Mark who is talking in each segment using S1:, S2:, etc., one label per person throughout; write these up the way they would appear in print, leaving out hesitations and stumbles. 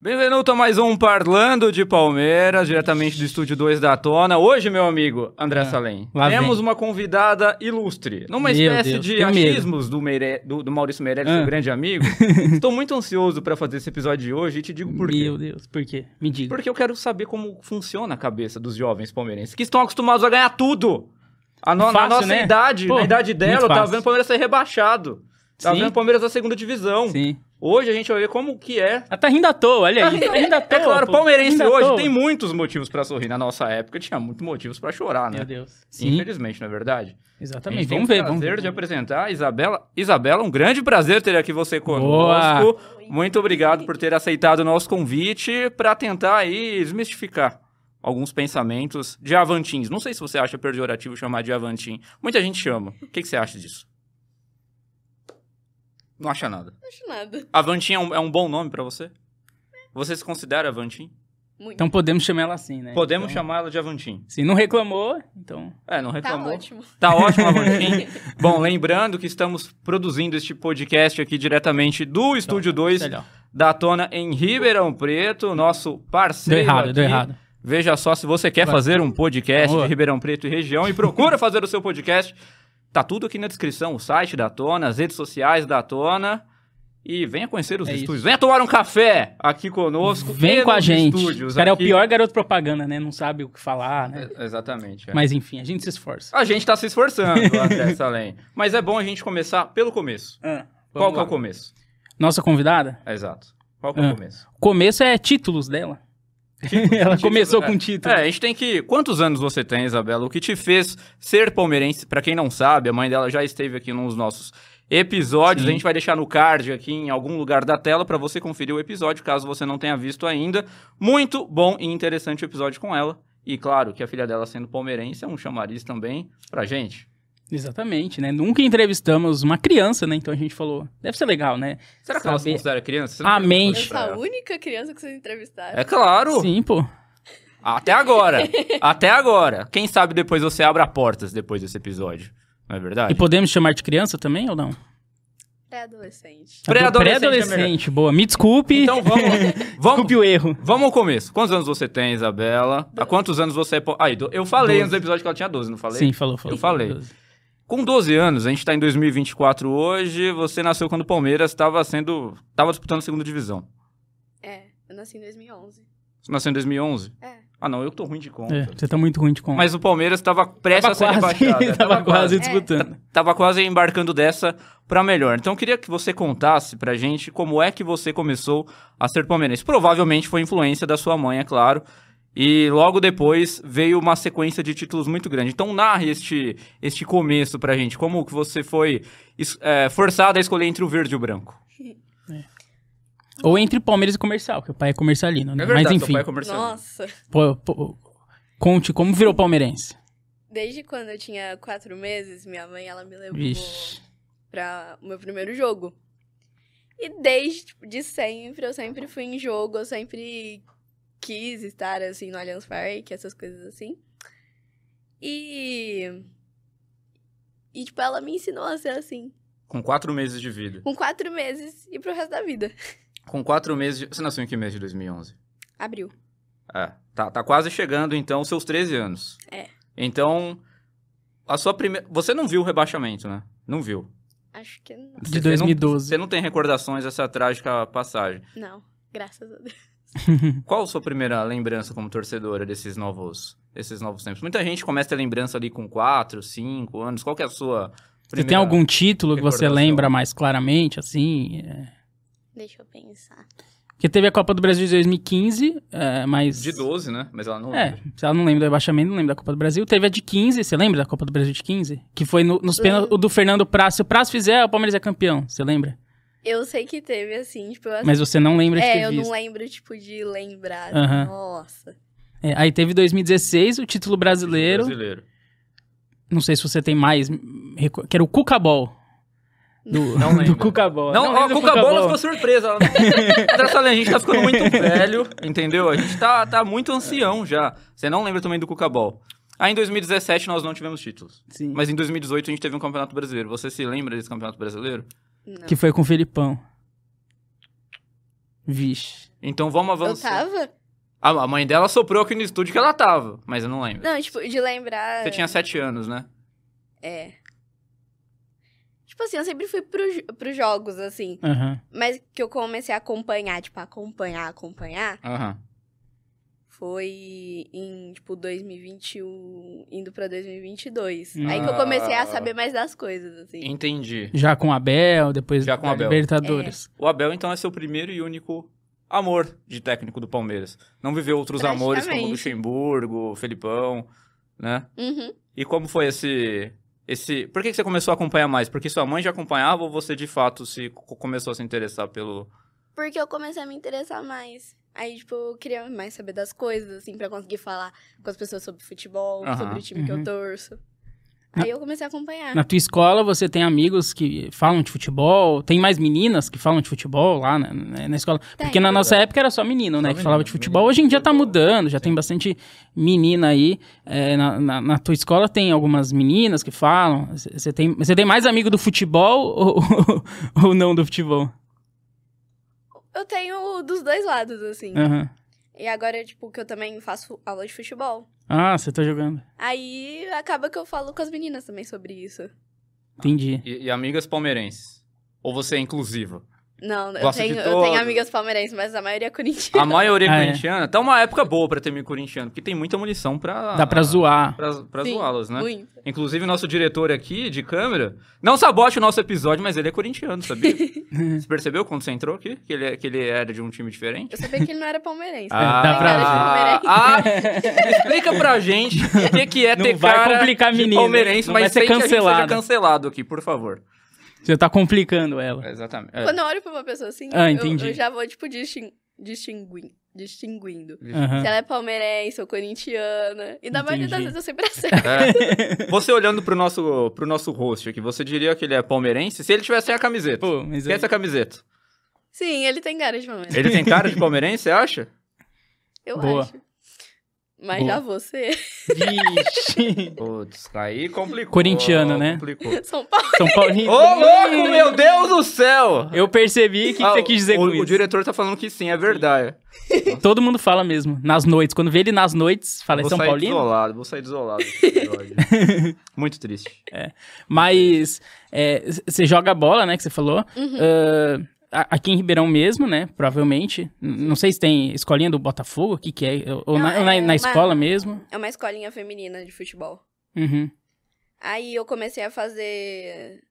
S1: Benvenuto a mais um Parlando de Palmeiras, diretamente do Estúdio 2 da Tona. Hoje, meu amigo André Salem, temos uma convidada ilustre. Numa espécie de achismos do Maurício Meirelles, seu grande amigo. Estou muito ansioso para fazer esse episódio de hoje e te digo por quê.
S2: Meu Deus, por quê? Me diga.
S1: Porque eu quero saber como funciona a cabeça dos jovens palmeirenses, que estão acostumados a ganhar tudo. Na nossa idade, na idade dela, tá vendo o Palmeiras ser rebaixado. Tá vendo o Palmeiras da segunda divisão.
S2: Sim.
S1: Hoje a gente vai ver como que é.
S2: Ela tá rindo à toa, olha aí. Tá rindo à toa,
S1: É claro, o palmeirense hoje tem muitos motivos pra sorrir. Na nossa época tinha muitos motivos pra chorar, né?
S2: Meu Deus. Sim.
S1: Infelizmente, não é verdade?
S2: Exatamente.
S1: Vamos ver. Vamos ver. De apresentar a Isabela. Isabela, um grande prazer ter aqui você conosco. Boa. Muito obrigado por ter aceitado o nosso convite pra tentar aí desmistificar alguns pensamentos de avantins. Não sei se você acha pejorativo chamar de avantim. Muita gente chama. O que você acha disso? Não acha nada?
S3: Não acho nada.
S1: Avantim é um bom nome pra você? Você se considera Avantim?
S3: Muito.
S2: Então podemos chamar ela assim, né?
S1: Podemos chamar ela de Avantim.
S2: Se não reclamou, então...
S1: Não reclamou.
S3: Tá ótimo.
S1: Tá ótimo, Avantim. Bom, lembrando que estamos produzindo este podcast aqui diretamente do Estúdio 2 da Tona em Ribeirão Preto, nosso parceiro
S2: Deu errado.
S1: Veja só, se você quer fazer um podcast de Ribeirão Preto e região e procura fazer o seu podcast... Tá tudo aqui na descrição, o site da Tona, as redes sociais da Tona. E venha conhecer os estúdios. Isso. Venha tomar um café aqui conosco.
S2: Vem com a gente. O cara
S1: aqui.
S2: É o pior garoto propaganda, né? Não sabe o que falar, né?
S1: Exatamente.
S2: Mas enfim, a gente se esforça.
S1: A gente tá se esforçando, André Salem. Mas é bom a gente começar pelo começo. Qual que é o começo?
S2: Nossa convidada?
S1: Exato. Qual que é o começo?
S2: O começo é títulos dela. Ela começou com título.
S1: A gente tem que... Quantos anos você tem, Isabela? O que te fez ser palmeirense? Pra quem não sabe, a mãe dela já esteve aqui nos nossos episódios. Sim. A gente vai deixar no card aqui em algum lugar da tela pra você conferir o episódio, caso você não tenha visto ainda. Muito bom e interessante o episódio com ela. E claro que a filha dela, sendo palmeirense, é um chamariz também pra gente.
S2: Exatamente, né? Nunca entrevistamos uma criança, né? Então a gente falou, deve ser legal, né?
S1: Será que ela se considera criança?
S2: A mente.
S3: Eu sou a única criança que vocês entrevistaram.
S1: É claro.
S2: Sim, pô.
S1: Até agora. Até agora. Quem sabe depois você abra portas depois desse episódio. Não é verdade?
S2: E podemos chamar de criança também ou não?
S3: Pré-adolescente.
S2: Pré-adolescente, boa. Me desculpe.
S1: Então vamos.
S2: Desculpe o erro.
S1: Vamos ao começo. Quantos anos você tem, Isabela? Há quantos anos você é... eu falei
S2: 12.
S1: Antes do episódio que ela tinha 12, não falei?
S2: Sim, falou.
S1: Eu falei. 12. Com 12 anos, a gente tá em 2024 hoje, você nasceu quando o Palmeiras tava disputando a segunda divisão.
S3: Eu nasci em 2011.
S1: Você nasceu em 2011?
S3: Ah,
S1: não, eu tô ruim de conta.
S2: Você tá muito ruim de conta.
S1: Mas o Palmeiras tava prestes a ser rebaixado.
S2: Tava quase disputando.
S1: Tava quase embarcando dessa pra melhor. Então eu queria que você contasse pra gente como é que você começou a ser palmeirense. Provavelmente foi influência da sua mãe, é claro. E logo depois veio uma sequência de títulos muito grande. Então narre este começo pra gente. Como que você foi forçado a escolher entre o verde e o branco?
S2: Ou entre Palmeiras e Comercial, que o pai é comercialino, né?
S1: É verdade,
S2: mas enfim.
S1: Seu pai é comercialino.
S3: Nossa.
S2: Conte, como virou palmeirense?
S3: Desde quando eu tinha 4 meses, minha mãe, ela me levou pra o meu primeiro jogo. E desde, de sempre, eu sempre fui em jogo, eu sempre quis estar, assim, no Allianz Parque, essas coisas assim. E tipo, ela me ensinou a ser assim.
S1: Com 4 meses de vida.
S3: Com 4 meses e pro resto da vida.
S1: Com 4 meses... Você nasceu em que mês de 2011?
S3: Abril.
S1: Tá quase chegando, então, os seus 13 anos. Então, a sua primeira... Você não viu o rebaixamento, né? Não viu.
S3: Acho que não.
S2: De 2012.
S1: Você não tem recordações dessa trágica passagem.
S3: Não, graças a Deus.
S1: Qual a sua primeira lembrança como torcedora desses novos tempos? Muita gente começa a ter lembrança ali com 4, 5 anos. Qual que é a sua primeira...
S2: Você tem algum título que você lembra mais claramente, assim?
S3: Deixa eu pensar.
S2: Porque teve a Copa do Brasil de 2015, mas...
S1: De 12, né? Mas ela não lembra.
S2: Se ela não lembra do rebaixamento, não lembra da Copa do Brasil. Teve a de 15, você lembra da Copa do Brasil de 15? Que foi nos pênaltis, o do Fernando Praz. Se o Praz fizer, o Palmeiras é campeão. Você lembra?
S3: Eu sei que teve, assim, tipo...
S2: Mas você não lembra de ter
S3: eu
S2: visto.
S3: não lembro, tipo, de lembrar. Nossa.
S2: Aí teve 2016, o título brasileiro. Não sei se você tem mais... Que era o Cucabol.
S1: Não lembro.
S2: Do Cucabol.
S1: Não, a Cucabol ficou surpresa. A gente tá ficando muito velho, entendeu? A gente tá muito ancião já. Você não lembra também do Cucabol. Aí em 2017 nós não tivemos títulos.
S2: Sim.
S1: Mas em 2018 a gente teve um Campeonato Brasileiro. Você se lembra desse Campeonato Brasileiro?
S3: Não.
S2: Que foi com o Felipão. Vixe.
S1: Então vamos
S3: Eu
S1: avançar.
S3: tava?
S1: A mãe dela soprou aqui no estúdio que ela tava, mas eu não lembro.
S3: Não, tipo, de lembrar...
S1: Você tinha 7 anos, né?
S3: É. Tipo assim, eu sempre fui pros jogos, assim.
S2: Aham.
S3: Mas que eu comecei a acompanhar, tipo, acompanhar,
S1: Aham.
S3: foi em, tipo, 2021, indo pra 2022.
S2: Ah.
S3: Aí que eu comecei a saber mais das coisas, assim.
S1: Entendi.
S2: Já com o Abel, depois
S1: Já com o
S2: da
S1: Abel.
S2: Libertadores.
S1: O Abel, então, é seu primeiro e único amor de técnico do Palmeiras. Não viveu outros amores como o
S3: Praticamente.
S1: Luxemburgo, o Felipão, né?
S3: Uhum.
S1: E como foi esse... Por que você começou a acompanhar mais? Porque sua mãe já acompanhava ou você, de fato, começou a se interessar pelo...
S3: Porque eu comecei a me interessar mais. Aí, tipo, eu queria mais saber das coisas, assim, pra conseguir falar com as pessoas sobre futebol,
S1: Aham.
S3: sobre o time que eu torço. Aí eu comecei a acompanhar.
S2: Na tua escola, você tem amigos que falam de futebol? Tem mais meninas que falam de futebol lá na escola?
S3: Tem.
S2: Porque na nossa época era só menino, né?
S1: Só
S2: Que falava
S1: menino,
S2: de futebol.
S1: menino
S2: Hoje em dia
S1: de
S2: tá
S1: futebol.
S2: mudando, já tem bastante menina aí. Na tua escola tem algumas meninas que falam? Você tem mais amigo do futebol ou não do futebol?
S3: Eu tenho dos dois lados, assim.
S2: Aham.
S3: E agora, tipo, que eu também faço aula de futebol.
S2: Ah, você tá jogando.
S3: Aí acaba que eu falo com as meninas também sobre isso.
S2: Entendi.
S1: E amigas palmeirenses? Ou você é inclusiva?
S3: Não, eu
S1: Gosta de
S3: tenho
S1: todos.
S3: amigas palmeirenses, mas a maioria é corintiana.
S1: A maioria
S2: Ah, é.
S1: corintiana? Tá uma época boa pra ter amigo corintiano, porque tem muita munição pra...
S2: Dá pra zoar.
S1: Pra
S3: Sim,
S1: zoá-las, né?
S3: muito.
S1: Inclusive, nosso diretor aqui, de câmera, não sabote o nosso episódio, mas ele é corintiano, sabia? Você percebeu quando você entrou aqui? Que ele era de um time diferente?
S3: Eu sabia que ele não era palmeirense.
S2: dá
S3: Tem
S2: pra
S3: cara de palmeirense.
S1: Explica pra gente o que é
S2: Não
S1: ter
S2: vai
S1: cara
S2: complicar a
S1: de
S2: menina,
S1: palmeirense,
S2: não vai
S1: mas
S2: ser
S1: sem que a gente seja
S2: cancelada.
S1: cancelado aqui, por favor.
S2: Você tá complicando ela.
S1: Exatamente.
S3: Quando eu olho pra uma pessoa assim,
S2: entendi.
S3: eu já vou, tipo, distinguindo.
S2: Aham.
S3: Se ela é palmeirense ou corintiana. E na maioria das
S2: Entendi.
S3: vezes eu sempre acerto.
S1: Você olhando pro nosso host aqui, você diria que ele é palmeirense se ele tivesse sem a camiseta?
S2: Pô, mas
S1: Esquece a camiseta.
S3: Sim, ele tem cara de palmeirense.
S1: Ele tem cara de palmeirense, você acha?
S3: Eu
S2: Boa.
S3: acho. Mas
S2: Boa.
S3: já você.
S2: Vixe.
S1: Putz, aí complicou.
S2: Corintiano, né?
S1: Complicou.
S3: São Paulo.
S2: São Paulino.
S1: Ô, louco, meu Deus do céu!
S2: Eu percebi o que você quis dizer com
S1: o
S2: isso.
S1: diretor tá falando que sim, é verdade.
S2: Todo mundo fala mesmo, nas noites. Quando vê ele nas noites, fala, é São Paulino?
S1: Vou sair desolado desse episódio. Muito triste.
S2: Mas você joga bola, né, que você falou.
S3: Uhum.
S2: Aqui em Ribeirão mesmo, né, provavelmente. Não sei se tem escolinha do Botafogo, o que é. Ou
S3: Não,
S2: na
S3: uma-
S2: escola mesmo.
S3: É uma escolinha feminina de futebol.
S2: Uhum.
S3: Aí eu comecei a fazer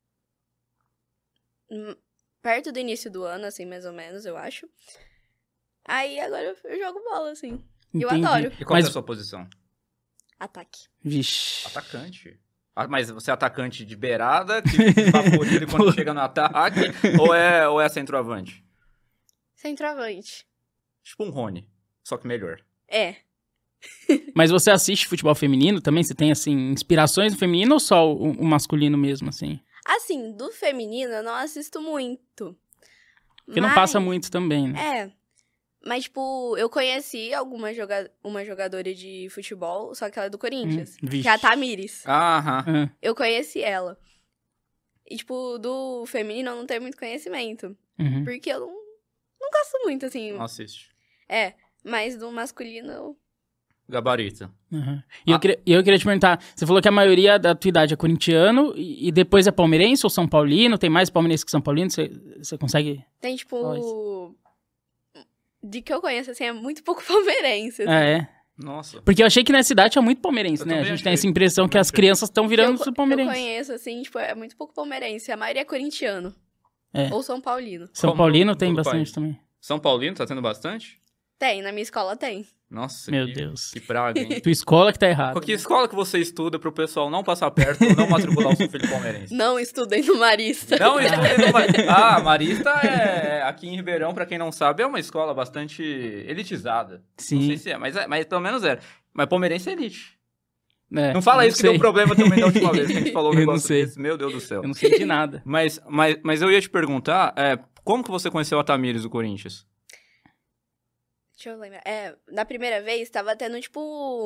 S3: perto do início do ano, assim, mais ou menos, eu acho. Aí agora eu jogo bola, assim. Eu
S2: Entendi.
S3: adoro.
S1: E qual
S2: Mas-
S1: é a sua posição?
S3: Ataque.
S2: Vixe.
S1: Atacante. Ah, mas você é atacante de beirada, que esbaforido quando chega no ataque, ou é centroavante?
S3: Centroavante.
S1: Tipo um Rony, só que melhor.
S3: É.
S2: Mas você assiste futebol feminino também? Você tem, assim, inspirações no feminino ou só o masculino mesmo, assim?
S3: Assim, do feminino eu não assisto muito.
S2: Porque não passa muito também, né?
S3: É. Mas, tipo, eu conheci uma jogadora de futebol, só que ela é do Corinthians.
S2: Vixe.
S3: Que é a Tamires.
S1: Aham.
S2: Ah,
S3: Eu conheci ela. E, tipo, do feminino eu não tenho muito conhecimento.
S2: uhum.
S3: Porque eu não gosto muito, assim.
S1: Não assiste.
S3: É. Mas do masculino eu...
S1: Gabarito.
S2: Uhum. E eu queria te perguntar, você falou que a maioria da tua idade é corintiano e depois é palmeirense ou São Paulino? Tem mais palmeirense que São Paulino? Você consegue...
S3: Tem, tipo...
S2: Fala
S3: De que eu conheço, assim, é muito pouco palmeirense. assim.
S2: Ah, é?
S1: Nossa.
S2: Porque eu achei que na cidade tinha muito palmeirense,
S1: Eu
S2: né? A
S1: também
S2: gente tem
S1: achei.
S2: essa impressão que
S1: Também
S2: as
S1: achei.
S2: crianças estão virando
S3: Que eu
S2: palmeirense.
S3: conheço, assim, tipo, é muito pouco palmeirense. A maioria é corintiano.
S2: É.
S3: Ou São Paulino.
S2: São
S1: Como
S2: Paulino
S1: todo
S2: tem
S1: o
S2: bastante
S1: país.
S2: também.
S1: São Paulino tá tendo bastante?
S3: Tem, na minha escola tem.
S1: Nossa,
S2: Meu
S1: que,
S2: Deus.
S1: que praga, hein?
S2: Tua escola que tá errada.
S1: Qual que escola que você estuda pro pessoal não passar perto ou não matricular o seu filho palmeirense?
S3: Não estudei no Marista.
S1: Não estudem no Marista. Ah, Marista é, aqui em Ribeirão, pra quem não sabe, é uma escola bastante elitizada. Não
S2: Sim.
S1: sei se é, mas pelo menos era. Mas palmeirense é elite.
S2: É,
S1: Não fala
S2: eu
S1: isso que deu
S2: sei.
S1: problema também da última vez que a gente falou um
S2: Eu não
S1: negócio
S2: sei.
S1: desse. Meu Deus do céu.
S2: Eu não sei de nada.
S1: Mas eu ia te perguntar, como que você conheceu a Tamires do Corinthians?
S3: Deixa eu lembrar. Na primeira vez, tava tendo, tipo,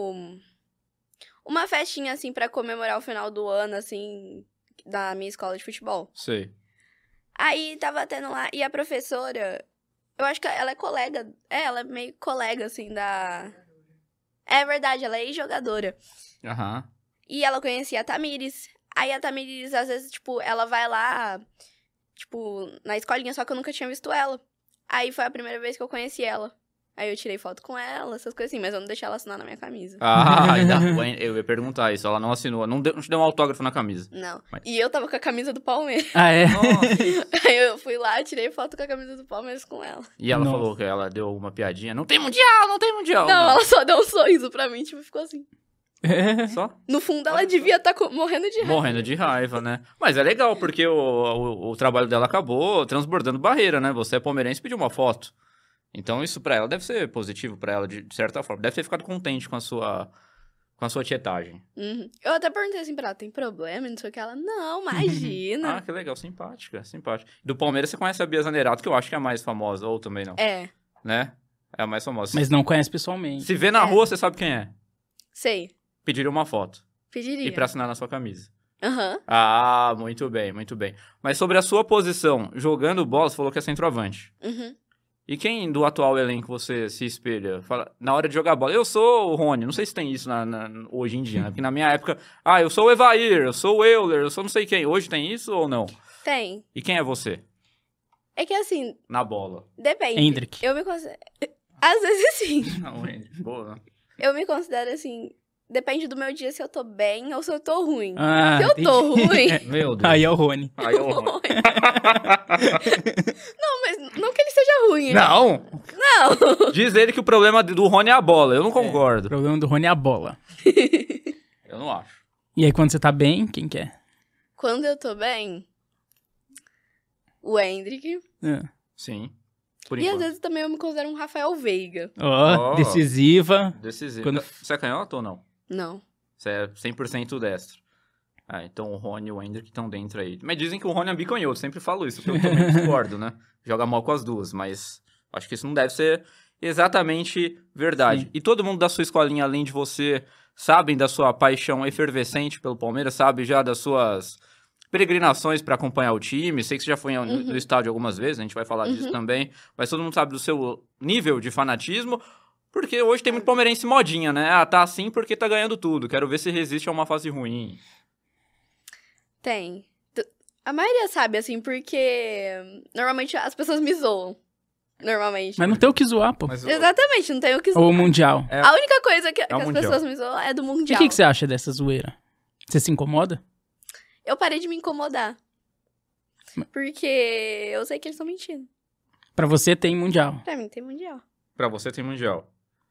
S3: uma festinha, assim, pra comemorar o final do ano, assim, da minha escola de futebol.
S1: Sei.
S3: Aí, tava tendo lá, e a professora Eu acho que ela é colega. Ela é meio colega, assim, da... É verdade, ela é ex-jogadora.
S1: Aham.
S3: E ela conhecia a Tamires. Aí a Tamires, às vezes, tipo, ela vai lá, tipo, na escolinha, só que eu nunca tinha visto ela. Aí foi a primeira vez que eu conheci ela. Aí eu tirei foto com ela, essas coisas assim, mas eu não deixei ela assinar na minha camisa.
S1: Eu ia perguntar isso, ela não assinou, não te deu um autógrafo na camisa.
S3: Não.
S1: Mas-
S3: E eu tava com a camisa do Palmeiras.
S2: Ah, é?
S1: Nossa.
S3: Aí eu fui lá, tirei foto com a camisa do Palmeiras com ela.
S1: E ela
S2: Nossa.
S1: falou que ela deu uma piadinha, não tem mundial, não tem mundial.
S3: Não, ela só deu um sorriso pra mim, tipo, ficou assim.
S1: Só
S3: No fundo, ela devia estar morrendo de raiva.
S1: morrendo de raiva, né? Mas é legal, porque o trabalho dela acabou transbordando barreira, né? Você é palmeirense e pediu uma foto. Então isso pra ela deve ser positivo pra ela, de certa forma. Deve ter ficado contente com a sua tietagem.
S3: Uhum. Eu até perguntei assim pra ela, tem problema? Não sei o que. Ela, não, imagina.
S1: Ah, que legal, simpática, simpática. Do Palmeiras você conhece a Bia Zanerato, que eu acho que é a mais famosa, ou também não,
S3: É,
S1: né? É a mais famosa.
S2: Mas não conhece pessoalmente.
S1: Se vê na rua, você sabe quem é.
S3: sei.
S1: Pediria uma foto.
S3: Pediria.
S1: E pra assinar na sua camisa.
S3: Aham.
S1: Ah, muito bem, muito bem. Mas sobre a sua posição, jogando bola, você falou que é centroavante.
S3: Uhum.
S1: E quem do atual elenco você se espelha? Fala, na hora de jogar bola, eu sou o Rony, não sei se tem isso hoje em dia, né? Porque na minha época, eu sou o Evair, eu sou o Euler, eu sou não sei quem. Hoje tem isso ou não?
S3: Tem.
S1: E quem é você
S3: É que assim,
S1: na bola?
S3: depende.
S2: Hendrick.
S3: Eu me considero... Às vezes sim.
S1: Não, boa.
S3: Eu me considero assim... Depende do meu dia se eu tô bem ou se eu tô ruim.
S2: Ah,
S3: Se eu tô
S2: entendi.
S3: ruim...
S1: Meu Deus.
S2: Aí é o Rony.
S1: Aí é o Rony.
S3: Não, mas não que ele seja ruim.
S1: Não!
S3: Não.
S1: Diz ele que o problema do Rony é a bola. Eu não
S2: O
S1: concordo.
S2: problema do Rony é a bola.
S1: Eu não acho.
S2: E aí, quando você tá bem, quem quer?
S3: Quando eu tô bem... O Hendrick.
S1: Sim. Por
S3: E às
S1: enquanto.
S3: vezes também eu me considero um Rafael Veiga.
S2: Ó,
S1: Ó.
S2: decisiva.
S1: Decisivo.
S2: Quando-
S1: Você é canhoto ou não?
S3: Não.
S1: Você é 100% destro. Ah, então o Rony e o Hendrick estão dentro aí. Mas dizem que o Rony é bicanhoto, sempre falo isso, que eu também discordo, né? Joga mal com as duas, mas acho que isso não deve ser exatamente verdade.
S2: Sim.
S1: E todo mundo da sua escolinha, além de você, sabem da sua paixão efervescente pelo Palmeiras, sabe já das suas peregrinações para acompanhar o time. Sei que você já foi no estádio algumas vezes, a gente vai falar disso também, mas todo mundo sabe do seu nível de fanatismo. Porque hoje tem muito palmeirense modinha, né? Ah, tá assim porque tá ganhando tudo. Quero ver se resiste a uma fase ruim.
S3: Tem. A maioria sabe, assim, porque normalmente as pessoas me zoam. Normalmente.
S2: Mas não tem o que zoar, pô.
S1: Mas
S3: Exatamente, não tem o que
S2: Ou
S3: zoar.
S2: o Mundial.
S1: É.
S3: A única coisa que
S1: o
S3: as
S1: Mundial.
S3: pessoas me zoam é do
S2: E
S3: Mundial.
S2: o que você acha dessa zoeira? Você se incomoda?
S3: Eu parei de me incomodar. Porque eu sei que eles estão mentindo.
S2: Pra você tem Mundial.
S3: Pra mim tem Mundial.
S1: Pra você tem Mundial.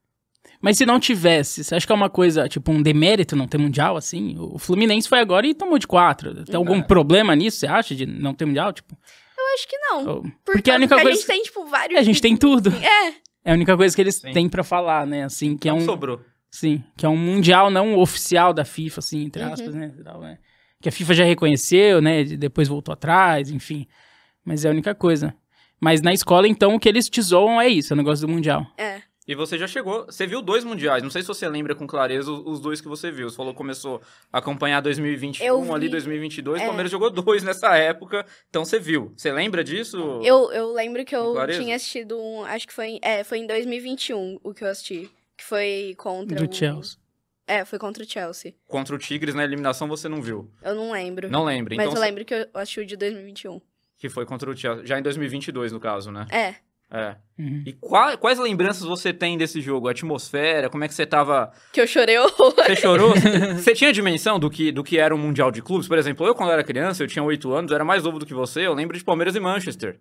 S2: Mas se não tivesse, você acha que é uma coisa, tipo, um demérito não ter Mundial, assim? O Fluminense foi agora e tomou de 4. Tem algum problema nisso, você acha, de não ter Mundial? Tipo,
S3: Eu acho que não.
S2: ou-
S3: Porque
S2: a única
S3: a
S2: coisa...
S3: gente tem, tipo, vários...
S2: A gente tem tudo.
S3: É.
S2: É a única coisa que eles
S1: Sim.
S2: têm pra falar, né? Assim, que é
S1: Não
S2: um...
S1: sobrou.
S2: Sim, que é um Mundial não oficial da FIFA, assim, entre aspas, né? e tal, né? Que a FIFA já reconheceu, né? Depois voltou atrás, enfim. Mas é a única coisa. Mas na escola, então, o que eles te zoam é isso, é o negócio do Mundial.
S3: É.
S1: E você já chegou, você viu 2 mundiais, não sei se você lembra com clareza os 2 que você viu. Você falou que começou a acompanhar 2021,
S3: Eu
S1: ali
S3: vi.
S1: 2022, o
S3: É.
S1: Palmeiras jogou 2 nessa época, então você viu. Você lembra disso?
S3: Eu lembro que
S1: Com
S3: eu
S1: clareza?
S3: tinha assistido acho que foi em 2021 o que eu assisti. Que foi contra
S2: Do Chelsea.
S3: É, foi contra o Chelsea.
S1: Contra o Tigres na eliminação você não viu.
S3: Eu não lembro.
S1: Não lembra,
S3: Mas
S1: então
S3: eu lembro que eu assisti o de 2021.
S1: que foi contra o Chelsea, já em 2022 no caso, né?
S3: É.
S1: É.
S2: Uhum.
S1: E quais lembranças você tem desse jogo? A atmosfera, como é que você tava...
S3: Que eu chorei horror.
S1: Você chorou? Você tinha dimensão do que era um Mundial de Clubes? Por exemplo, eu quando era criança, eu tinha 8 anos, eu era mais novo do que você, eu lembro de Palmeiras e Manchester.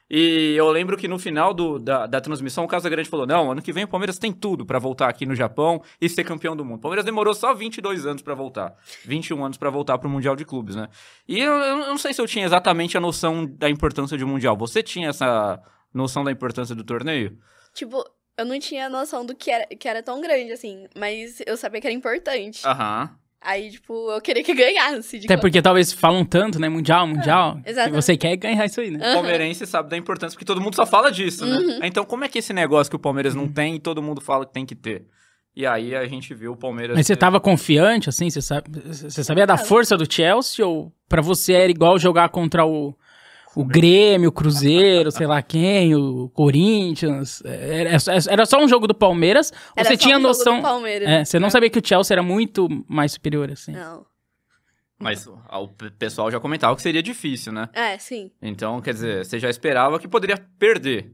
S1: E eu lembro que no final da transmissão, o Casagrande falou, não, ano que vem o Palmeiras tem tudo pra voltar aqui no Japão e ser campeão do mundo. O Palmeiras demorou só 22 anos pra voltar. 21 anos pra voltar pro Mundial de Clubes, né? E eu não sei se eu tinha exatamente a noção da importância de um Mundial. Você tinha essa noção da importância do torneio?
S3: Tipo, eu não tinha noção do que era tão grande, assim. Mas eu sabia que era importante.
S1: Aham.
S3: Aí, tipo, eu queria que ganhasse.
S2: Até porque talvez falam tanto, né? Mundial, que
S3: exatamente.
S2: você quer ganhar isso aí, né?
S1: O palmeirense sabe da importância, porque todo mundo só fala disso, né? Então, como é que esse negócio que o Palmeiras não tem e todo mundo fala que tem que ter? E aí a gente viu o Palmeiras...
S2: Mas você tava confiante, assim? Você sabia da força do Chelsea? Ou pra você era igual jogar contra o o Grêmio, o Cruzeiro, sei lá quem, o Corinthians. Era só um jogo do Palmeiras? Ou você tinha noção?
S3: Jogo do Palmeiras.
S2: Você não sabia que o Chelsea era muito mais superior, assim?
S3: Não.
S1: Mas o pessoal já comentava que seria difícil, né?
S3: Sim.
S1: Então, quer dizer, você já esperava que poderia perder.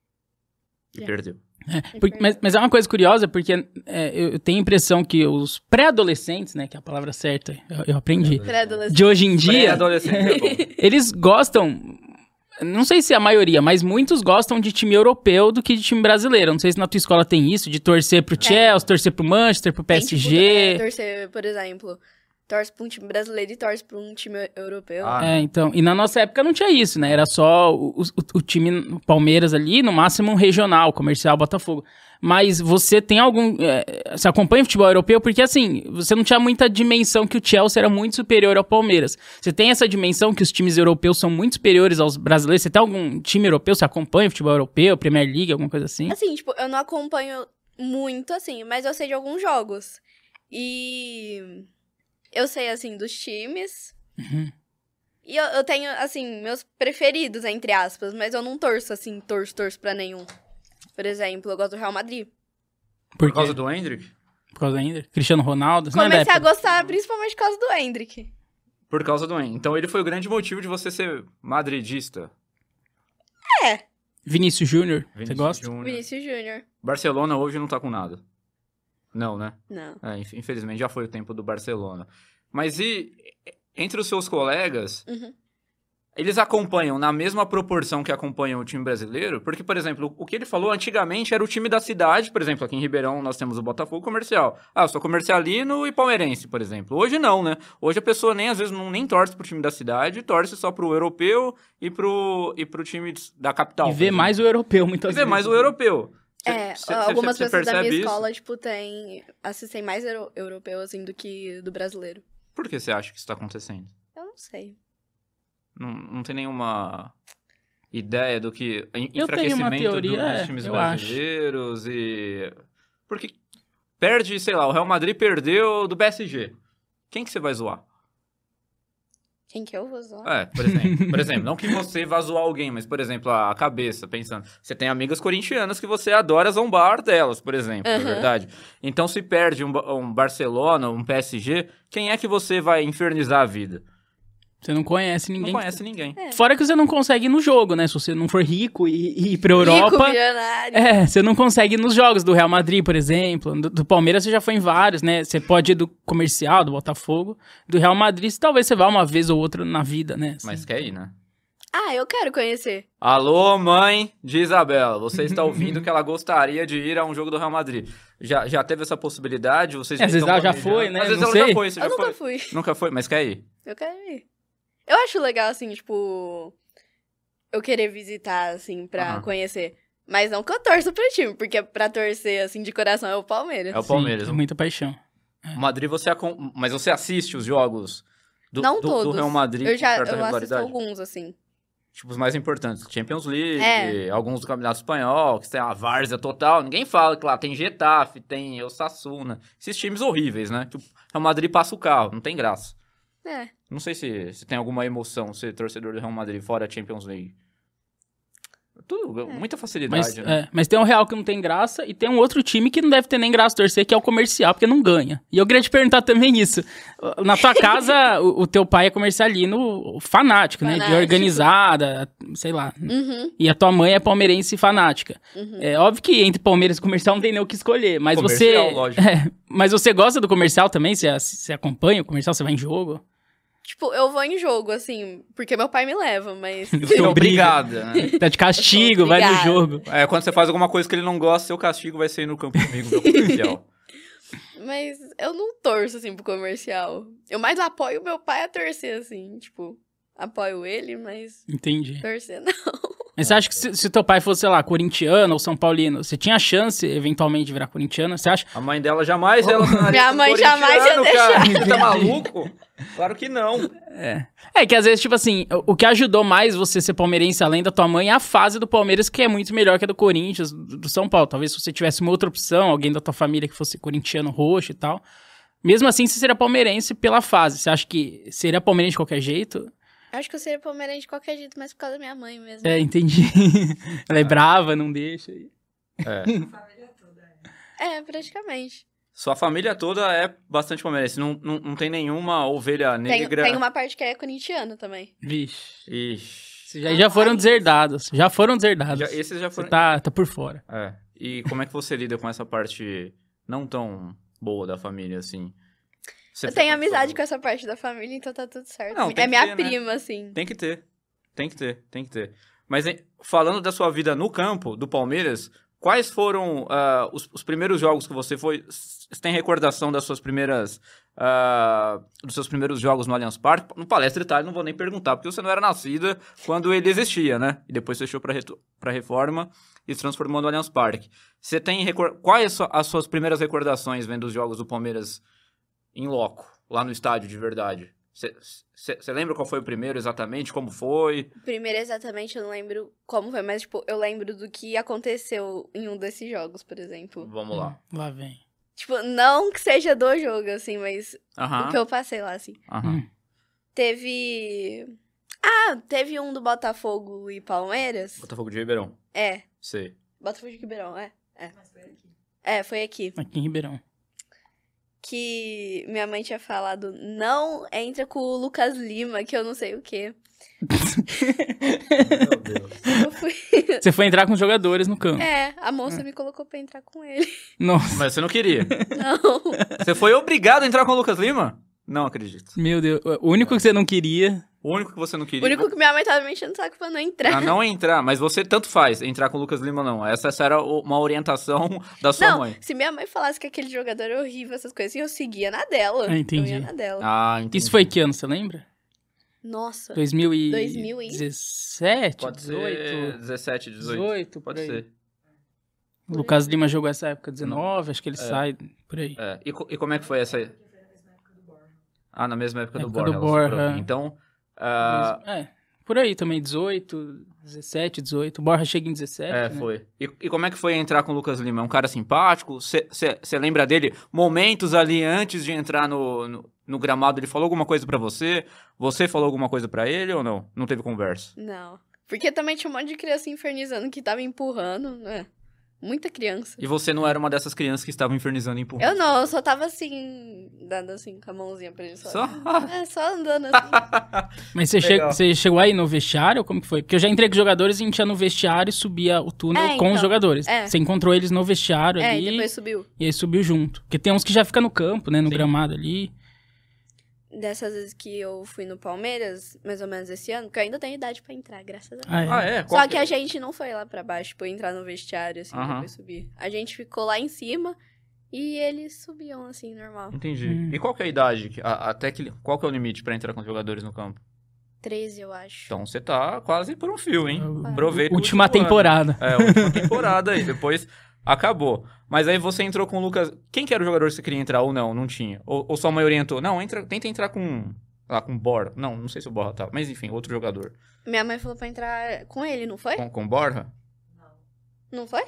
S1: E perdeu.
S2: Mas é uma coisa curiosa, porque eu tenho a impressão que os pré-adolescentes, né, que é a palavra certa, eu aprendi, de hoje em dia, eles gostam, não sei se a maioria, mas muitos gostam de time europeu do que de time brasileiro. Não sei se na tua escola tem isso, de torcer pro Chelsea, torcer pro Manchester, pro PSG.
S3: Torcer, por exemplo... Torce pra um time brasileiro e torce pra um time europeu.
S2: Então. E na nossa época não tinha isso, né? Era só o time Palmeiras ali, no máximo um regional, Comercial, Botafogo. Mas você tem algum... você acompanha o futebol europeu? Porque, assim, você não tinha muita dimensão que o Chelsea era muito superior ao Palmeiras. Você tem essa dimensão que os times europeus são muito superiores aos brasileiros? Você tem algum time europeu? Você acompanha o futebol europeu, Premier League, alguma coisa assim?
S3: Assim, tipo, eu não acompanho muito, assim, mas eu sei de alguns jogos. E... eu sei, assim, dos times.
S2: Uhum.
S3: E eu tenho, assim, meus preferidos, entre aspas. Mas eu não torço, assim, torço pra nenhum. Por exemplo, eu gosto do Real Madrid.
S1: Por causa do Endrick?
S2: Por causa do Endrick? Cristiano Ronaldo?
S3: Comecei a gostar, principalmente por causa do Endrick.
S1: Por causa do Endrick. Então ele foi o grande motivo de você ser madridista.
S2: Vinícius Júnior, você gosta?
S3: Vinícius Júnior.
S1: Barcelona hoje não tá com nada. Não, né?
S3: Não.
S1: Infelizmente já foi o tempo do Barcelona. Mas e entre os seus colegas, eles acompanham na mesma proporção que acompanham o time brasileiro? Porque, por exemplo, o que ele falou antigamente era o time da cidade. Por exemplo, aqui em Ribeirão nós temos o Botafogo Comercial. Eu sou comercialino e palmeirense, por exemplo. Hoje não, né? Hoje a pessoa às vezes nem torce pro time da cidade, torce só pro europeu e pro time da capital.
S2: E vê mais o europeu, muitas vezes.
S1: E vê mais o europeu.
S3: Algumas pessoas da minha
S1: isso?
S3: escola, tipo, assistem mais europeu, assim, do que do brasileiro.
S1: Por que você acha que isso tá acontecendo?
S3: Eu não sei.
S1: Não tem nenhuma ideia do que...
S2: Eu tenho uma teoria,
S1: dos times brasileiros e... Porque perde, sei lá, o Real Madrid perdeu do PSG. Quem que você vai zoar?
S3: Quem que eu vou zoar?
S1: Por exemplo, não que você vá zoar alguém, mas, por exemplo, a cabeça, pensando. Você tem amigas corintianas que você adora zombar delas, por exemplo, é verdade? Então, se perde um Barcelona, um PSG, quem é que você vai infernizar a vida?
S2: Você não conhece ninguém.
S1: Não conhece ninguém.
S2: Fora que você não consegue ir no jogo, né? Se você não for rico e ir pra Europa...
S3: Rico, milionário.
S2: Você não consegue ir nos jogos do Real Madrid, por exemplo. Do Palmeiras você já foi em vários, né? Você pode ir do Comercial, do Botafogo. Do Real Madrid, talvez você vá uma vez ou outra na vida, né? Assim.
S1: Mas quer ir, né?
S3: Eu quero conhecer.
S1: Alô, mãe de Isabela. Você está ouvindo que ela gostaria de ir a um jogo do Real Madrid. Já teve essa possibilidade? Vocês
S2: às vezes ela já foi, né?
S1: Às vezes ela já foi.
S3: Eu nunca fui.
S1: Nunca foi, mas quer ir?
S3: Eu quero ir. Eu acho legal, assim, tipo... eu querer visitar, assim, pra conhecer. Mas não que eu torço pro time, porque pra torcer, assim, de coração é o Palmeiras.
S1: É o Palmeiras.
S2: Sim, muita paixão.
S1: O Madrid, mas você assiste os jogos do Real Madrid?
S3: Eu assisto alguns, assim.
S1: Tipo, os mais importantes. Champions League, alguns do Campeonato Espanhol, que tem a várzea total. Ninguém fala que lá tem Getafe, tem Osasuna. Esses times horríveis, né? Que o Real Madrid passa o carro, não tem graça. Não sei se tem alguma emoção ser torcedor do Real Madrid fora a Champions League. Muita facilidade, né?
S2: Mas tem um Real que não tem graça e tem um outro time que não deve ter nem graça torcer, que é o Comercial, porque não ganha. E eu queria te perguntar também isso. Na tua casa, o teu pai é comercialino fanático, né? De organizada, sei lá. E a tua mãe é palmeirense fanática. É óbvio que entre Palmeiras e Comercial não tem nem o que escolher, mas
S1: Comercial, lógico.
S2: Mas você gosta do Comercial também? Você acompanha o Comercial? Você vai em jogo?
S3: Tipo, eu vou em jogo, assim, porque meu pai me leva, mas...
S1: Você é obrigada, né?
S2: Tá de castigo, vai no jogo.
S1: Quando você faz alguma coisa que ele não gosta, seu castigo vai ser ir no campo comigo, meu Comercial.
S3: Mas eu não torço, assim, pro Comercial. Eu mais apoio meu pai a torcer, assim, tipo... apoio ele, mas...
S2: Entendi.
S3: Torcer, não.
S2: Mas você acha que se teu pai fosse, sei lá, corintiano ou São Paulino, você tinha chance, eventualmente, de virar corintiano? Você acha?
S1: A mãe dela jamais relacionaria
S3: Minha mãe jamais ia deixar.
S1: Cara. Você tá maluco? Claro que não.
S2: É que às vezes, tipo assim, o que ajudou mais você ser palmeirense, além da tua mãe, é a fase do Palmeiras, que é muito melhor que a do Corinthians, do São Paulo. Talvez se você tivesse uma outra opção, alguém da tua família que fosse corintiano roxo e tal. Mesmo assim, você seria palmeirense pela fase. Você acha que seria palmeirense de qualquer jeito?
S3: Acho que eu seria palmeirense de qualquer jeito, mas por causa da minha mãe mesmo.
S2: Entendi. Ela é brava, não deixa.
S3: Praticamente.
S1: Sua família toda é bastante palmeirense. Não tem nenhuma ovelha negra.
S3: Tem uma parte que é corintiana também.
S2: Vixe.
S1: Ixi.
S2: Já foram deserdados.
S1: Esses já foram.
S2: Você tá por fora.
S1: E como é que você lida com essa parte não tão boa da família, assim?
S3: Eu tenho amizade com essa parte da família, então tá tudo certo.
S1: Não,
S3: é minha
S1: ter,
S3: prima,
S1: né?
S3: assim.
S1: Tem que ter. Mas falando da sua vida no campo, do Palmeiras, quais foram os primeiros jogos que você foi? Você tem recordação das suas primeiras... dos seus primeiros jogos no Allianz Parque? No Palestra Itália, não vou nem perguntar, porque você não era nascida quando ele existia, né? E depois fechou pra reforma e se transformou no Allianz Parque. Você tem... Quais as suas primeiras recordações vendo os jogos do Palmeiras em loco, lá no estádio de verdade? Você lembra qual foi o primeiro exatamente? Como foi?
S3: O primeiro exatamente eu não lembro como foi, mas tipo, eu lembro do que aconteceu em um desses jogos, por exemplo.
S1: Vamos lá.
S2: Lá vem.
S3: Tipo, não que seja do jogo, assim, mas o que eu passei lá, assim. Teve um do Botafogo e Palmeiras.
S1: Botafogo de Ribeirão. Sei.
S3: Botafogo de Ribeirão,
S4: Mas foi aqui.
S3: Foi aqui.
S2: Aqui em Ribeirão.
S3: Que minha mãe tinha falado, não entra com o Lucas Lima, que eu não sei o quê.
S1: Meu Deus.
S3: Eu fui...
S2: Você foi entrar com os jogadores no campo.
S3: A moça me colocou pra entrar com ele.
S2: Nossa.
S1: Mas você não queria?
S3: Não.
S1: Você foi obrigado a entrar com o Lucas Lima? Não acredito.
S2: Meu Deus. O único que você não queria...
S1: O único que você não
S3: O
S1: queria...
S3: único que minha mãe tava me enchendo o saco pra não entrar.
S1: Ah, não entrar, mas você tanto faz entrar com o Lucas Lima, não. Essa era uma orientação da sua mãe.
S3: Se minha mãe falasse que aquele jogador é horrível, essas coisas assim, eu seguia na dela.
S2: Entendi.
S3: Eu ia na dela.
S1: Ah, entendi.
S2: Isso foi que ano, você lembra?
S3: Nossa.
S2: 2017?
S1: Pode ser 17, 18.
S2: 18,
S1: Pode ser.
S2: O Lucas Lima jogou essa época 19, acho que ele sai por aí.
S1: E como é que foi essa aí?
S4: Porque foi na mesma época do Borja.
S1: Ah, na mesma época do
S2: Época
S1: Borja.
S2: do
S1: ela sobrou
S2: Borja.
S1: aqui. Então...
S2: Por aí também, 18, 17, 18. O Borja chega em 17, né?
S1: Foi. E como é que foi entrar com o Lucas Lima? É um cara simpático? Você lembra dele? Momentos ali antes de entrar no gramado, ele falou alguma coisa pra você? Você falou alguma coisa pra ele ou não? Não teve conversa?
S3: Não. Porque também tinha um monte de criança infernizando que tava empurrando, né? Muita criança.
S1: E você não era uma dessas crianças que estavam infernizando e empurrando?
S3: Eu não, eu só tava assim, dando assim com a mãozinha pra ele.
S1: Só?
S3: Só andando assim.
S2: Mas você chegou aí no vestiário? Como que foi? Porque eu já entrei com os jogadores e a gente ia no vestiário e subia o túnel com os jogadores. Você encontrou eles no vestiário ali.
S3: E depois subiu.
S2: E aí subiu junto. Porque tem uns que já ficam no campo, né? No gramado ali.
S3: Dessas vezes que eu fui no Palmeiras, mais ou menos esse ano, que eu ainda tenho idade pra entrar, graças a Deus.
S1: Qual
S3: Só que a gente não foi lá pra baixo, tipo, entrar no vestiário, assim, depois subir. A gente ficou lá em cima e eles subiam, assim, normal.
S1: Entendi. E qual que é a idade? Qual que é o limite pra entrar com os jogadores no campo?
S3: 13, eu acho.
S1: Então você tá quase por um fio, hein? Aproveita.
S2: Última temporada.
S1: Última temporada aí. Depois acabou. Mas aí você entrou com o Lucas... Quem que era o jogador que você queria entrar ou não? Não tinha? Ou sua mãe orientou? Não, tenta entrar com o Borja. Não sei se o Borja tava. Mas enfim, outro jogador.
S3: Minha mãe falou pra entrar com ele, não foi?
S1: Com o Borja?
S3: Não foi?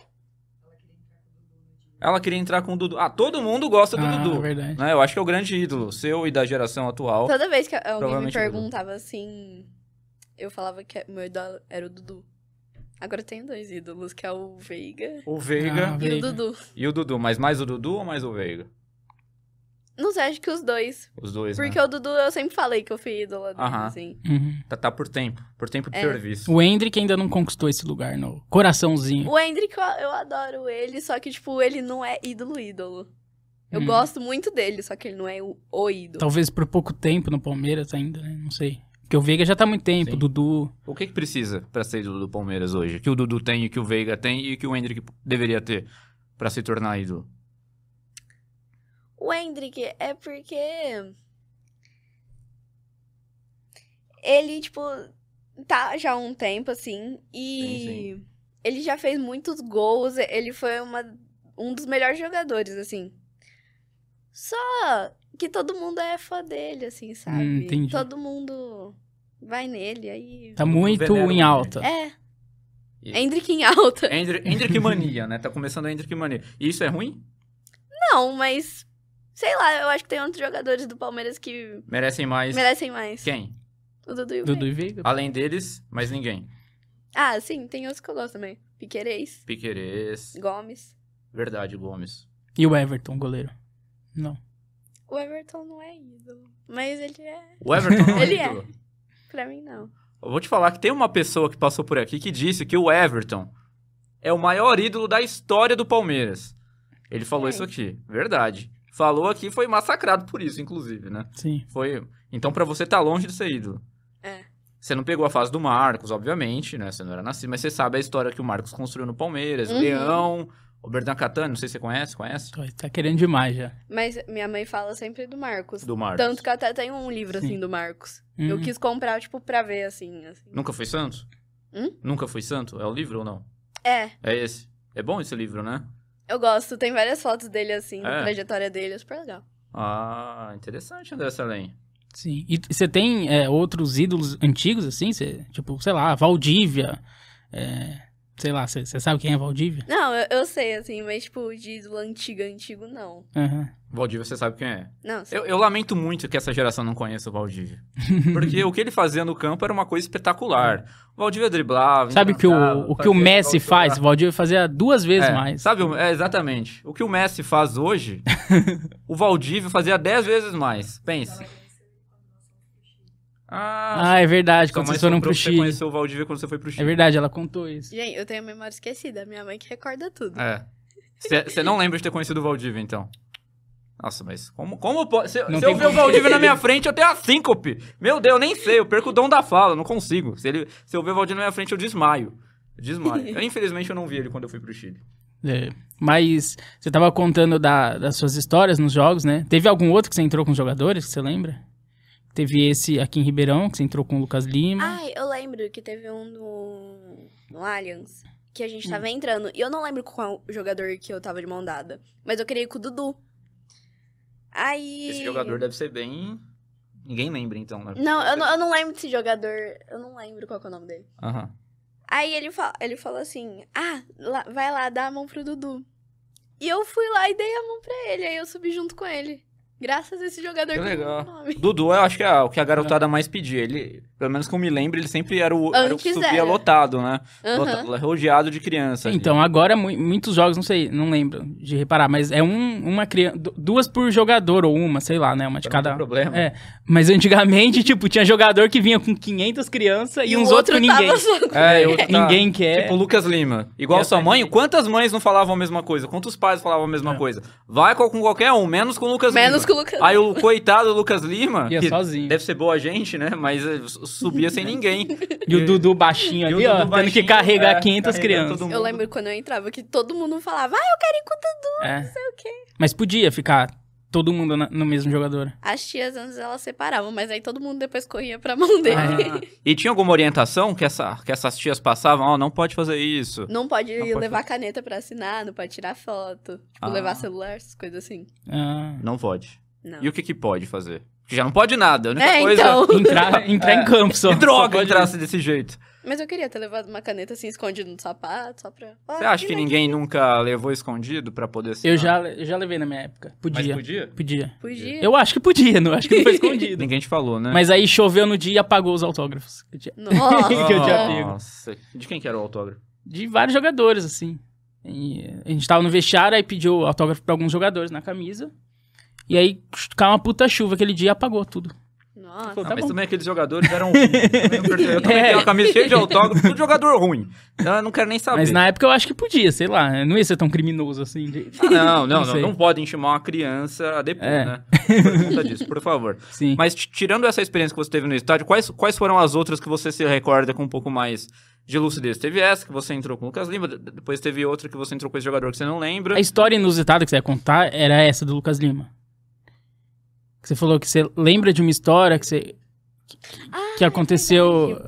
S1: Ela queria entrar com o Dudu. Ah, todo mundo gosta do Dudu.
S2: Verdade.
S1: Né? Eu acho que é o grande ídolo seu e da geração atual.
S3: Toda vez que alguém me
S1: Provavelmente o Dudu.
S3: perguntava assim, eu falava que o meu ídolo era o Dudu. Agora eu tenho 2 ídolos, que é o Veiga
S1: O Veiga
S3: e o Dudu.
S1: e o Dudu. Mas mais o Dudu ou mais o Veiga?
S3: Não sei, acho que os dois.
S1: Os dois,
S3: Porque
S1: né?
S3: o Dudu eu sempre falei que eu fui ídola dele, assim.
S2: Uhum.
S1: Tá por tempo de serviço.
S2: O Hendrick ainda não conquistou esse lugar no coraçãozinho.
S3: O Hendrick, eu adoro ele, só que, tipo, ele não é ídolo. Eu gosto muito dele, só que ele não é o ídolo.
S2: Talvez por pouco tempo no Palmeiras ainda, né? Não sei. Porque o Veiga já tá há muito tempo,
S1: Sim.
S2: o Dudu...
S1: O que precisa pra ser ídolo do Palmeiras hoje? Que o Dudu tem e que o Veiga tem e que o Hendrick deveria ter pra se tornar ídolo?
S3: O Hendrick é porque... Ele, tipo, tá já há um tempo, assim, e
S1: Sim.
S3: ele já fez muitos gols, ele foi um dos melhores jogadores, assim. Só que todo mundo é fã dele, assim, sabe?
S2: Entendi.
S3: Todo mundo vai nele, aí...
S2: Tá muito
S1: venero
S2: em
S1: ele.
S2: alta.
S3: Hendrick em alta.
S1: Hendrick mania, né? Tá começando a Hendrick mania. E isso é ruim?
S3: Não, mas... Sei lá, eu acho que tem outros jogadores do Palmeiras que
S1: Merecem mais.
S3: merecem mais.
S1: Quem?
S3: O Dudu e o
S2: Dudu
S3: Veiga.
S2: e Veiga.
S1: Além deles, mais ninguém.
S3: Ah, sim, tem outros que eu gosto também. Piquerez,
S1: Piquerez.
S3: Gomes.
S1: Verdade, Gomes.
S2: E o Everton, goleiro. Não.
S3: O Everton não é ídolo, mas ele é...
S1: O Everton não é
S3: Ele é.
S1: ídolo.
S3: Pra mim, não.
S1: Eu vou te falar que tem uma pessoa que passou por aqui que disse que o Everton é o maior ídolo da história do Palmeiras. Ele falou isso aqui. Verdade. Falou aqui, foi massacrado por isso, inclusive, né?
S2: Sim.
S1: Foi. Então, pra você tá longe de ser ídolo.
S3: É.
S1: Você não pegou a fase do Marcos, obviamente, né? Você não era nascido, mas você sabe a história que o Marcos construiu no Palmeiras.
S3: Uhum.
S1: Leão, o Berdan Catani, não sei se você conhece?
S2: Tá querendo demais já.
S3: Mas minha mãe fala sempre do Marcos.
S1: Do Marcos.
S3: Tanto que eu até tenho um livro, assim,
S2: Sim.
S3: do Marcos.
S2: Uhum.
S3: Eu quis comprar, tipo, pra ver, assim.
S1: Nunca foi santo? Nunca foi santo? É o livro ou não?
S3: É,
S1: É esse. É bom esse livro, né?
S3: eu gosto. Tem várias fotos dele, assim, da
S1: É.
S3: trajetória dele. É super legal.
S1: Ah, interessante, André Salem.
S2: Sim. E você tem outros ídolos antigos, assim? Tipo, sei lá, Valdívia. Sei lá, você sabe quem é Valdívia?
S3: Não, eu sei, assim, mas, tipo, de ídolo antigo, não.
S2: Aham.
S1: Valdívia, você sabe quem é.
S3: Não, sei.
S1: Eu lamento muito que essa geração não conheça o Valdívia. Porque o que ele fazia no campo era uma coisa espetacular. O Valdívia driblava.
S2: Sabe o que o
S1: fazia
S2: Messi
S1: gol,
S2: faz? O
S1: jogava.
S2: Valdívia fazia 2 vezes mais.
S1: Sabe, exatamente. O que o Messi faz hoje, o Valdívia fazia 10 vezes mais. Pense.
S2: Ah, é verdade,
S1: sua
S2: quando
S1: mãe
S2: vocês foram
S1: soprou
S2: pro
S1: que você
S2: Chile.
S1: conheceu o Valdívia quando você foi pro Chile.
S2: É verdade, ela contou isso.
S3: Gente, eu tenho a memória esquecida. Minha mãe que recorda tudo.
S1: É. Você não lembra de ter conhecido o Valdívia, então? Nossa, mas como pode... Se
S2: Não
S1: eu
S2: tem
S1: ver o
S2: como
S1: Valdívia na minha frente, eu tenho a síncope. Meu Deus, eu nem sei. Eu perco o dom da fala, eu não consigo. Se eu ver o Valdívia na minha frente, eu desmaio. Infelizmente, eu não vi ele quando eu fui pro Chile.
S2: Mas você tava contando das suas histórias nos jogos, né? Teve algum outro que você entrou com os jogadores, que você lembra? Teve esse aqui em Ribeirão, que você entrou com o Lucas Lima.
S3: Ai, eu lembro que teve um no Allianz, que a gente tava entrando. E eu não lembro qual jogador que eu tava de mão dada. Mas eu queria ir com o Dudu. Aí...
S1: Esse jogador deve ser bem... Ninguém lembra, então, né?
S3: Não, eu não lembro desse jogador. Eu não lembro qual que é o nome dele.
S1: Aham.
S3: Aí ele falou assim, vai lá, dá a mão pro Dudu. E eu fui lá e dei a mão pra ele. Aí eu subi junto com ele. Graças a esse jogador
S1: Que
S3: que
S1: legal.
S3: não nome.
S1: Dudu, eu acho que é o que a garotada mais pedia. Ele, pelo menos que eu me lembro, ele sempre era o que
S3: Antes
S1: subia
S3: era.
S1: lotado, né?
S3: Aham.
S1: Rodeado de criança. ali.
S2: Então, agora muitos jogos, não sei, não lembro de reparar, mas é uma criança, 2 por jogador ou uma, sei lá, né? Uma de
S1: Pra não
S2: cada.
S1: ter problema.
S2: É, mas antigamente, tipo, tinha jogador que vinha com 500 crianças e uns
S3: o
S2: outros com
S3: outro
S2: ninguém.
S3: tava só com
S1: É, outro tá-
S2: Ninguém quer.
S1: Tipo o Lucas Lima. Igual
S2: E
S1: sua
S2: essa
S1: mãe,
S2: gente.
S1: quantas mães não falavam a mesma coisa? Quantos pais falavam a mesma coisa? Vai com qualquer um, menos com o Lucas Lima.
S3: Menos com o Lucas
S1: Aí o coitado do Lucas Lima,
S2: Ia
S1: que
S2: sozinho.
S1: deve ser boa gente, né? Mas subia sem ninguém.
S2: E o Dudu baixinho
S1: E o
S2: ali, ó,
S1: Dudu
S2: tendo que
S1: baixinho,
S2: carregar 500
S1: carregando
S2: crianças.
S1: todo mundo.
S3: Eu lembro quando eu entrava que todo mundo falava, eu quero ir com o Dudu,
S2: É.
S3: não sei o quê.
S2: Mas podia ficar todo mundo no mesmo jogador.
S3: As tias antes elas separavam, mas aí todo mundo depois corria pra mão dele.
S1: Ah, e tinha alguma orientação que essas tias passavam? Ó, não pode fazer isso.
S3: Não pode
S1: Não pode
S3: levar caneta pra assinar, não pode tirar foto, tipo, levar celular, essas coisas assim.
S2: Ah,
S1: Não pode.
S3: Não.
S1: E o que pode fazer? Porque já não pode nada. A única
S3: É,
S1: coisa...
S3: então.
S2: entrar em campo só.
S1: Que droga
S2: Só pode-
S1: entrasse desse jeito.
S3: Mas eu queria ter levado uma caneta assim, escondida no sapato, só pra...
S1: Você acha que ninguém nunca levou escondido pra poder assinar?
S2: Eu já levei na minha época. Podia.
S1: Mas podia?
S2: Podia.
S3: Podia.
S2: Eu acho que podia, não acho que não foi escondido.
S1: Ninguém te falou, né?
S2: Mas aí choveu no dia e apagou os autógrafos.
S3: Nossa.
S2: que eu tinha pego.
S1: Nossa. De quem que era o autógrafo?
S2: De vários jogadores, assim. E a gente tava no vestiário, aí pediu autógrafo pra alguns jogadores na camisa. E aí caiu uma puta chuva aquele dia e apagou tudo.
S3: Nossa.
S2: Tá
S1: mas
S2: bom.
S1: também aqueles jogadores eram ruins. Eu também tenho uma camisa cheia de autógrafo, tudo jogador ruim. Então eu não quero nem saber.
S2: Mas na época eu acho que podia, sei lá. Não ia ser tão criminoso assim. sei.
S1: Não pode intimar uma criança a depor,
S2: É.
S1: né? Por conta disso, por favor.
S2: Sim.
S1: Mas tirando essa experiência que você teve no estádio, quais foram as outras que você se recorda com um pouco mais de lucidez? Teve essa que você entrou com o Lucas Lima, depois teve outra que você entrou com esse jogador que você não lembra.
S2: A história inusitada que você ia contar era essa do Lucas Lima. Que você falou que você lembra de uma história que aconteceu...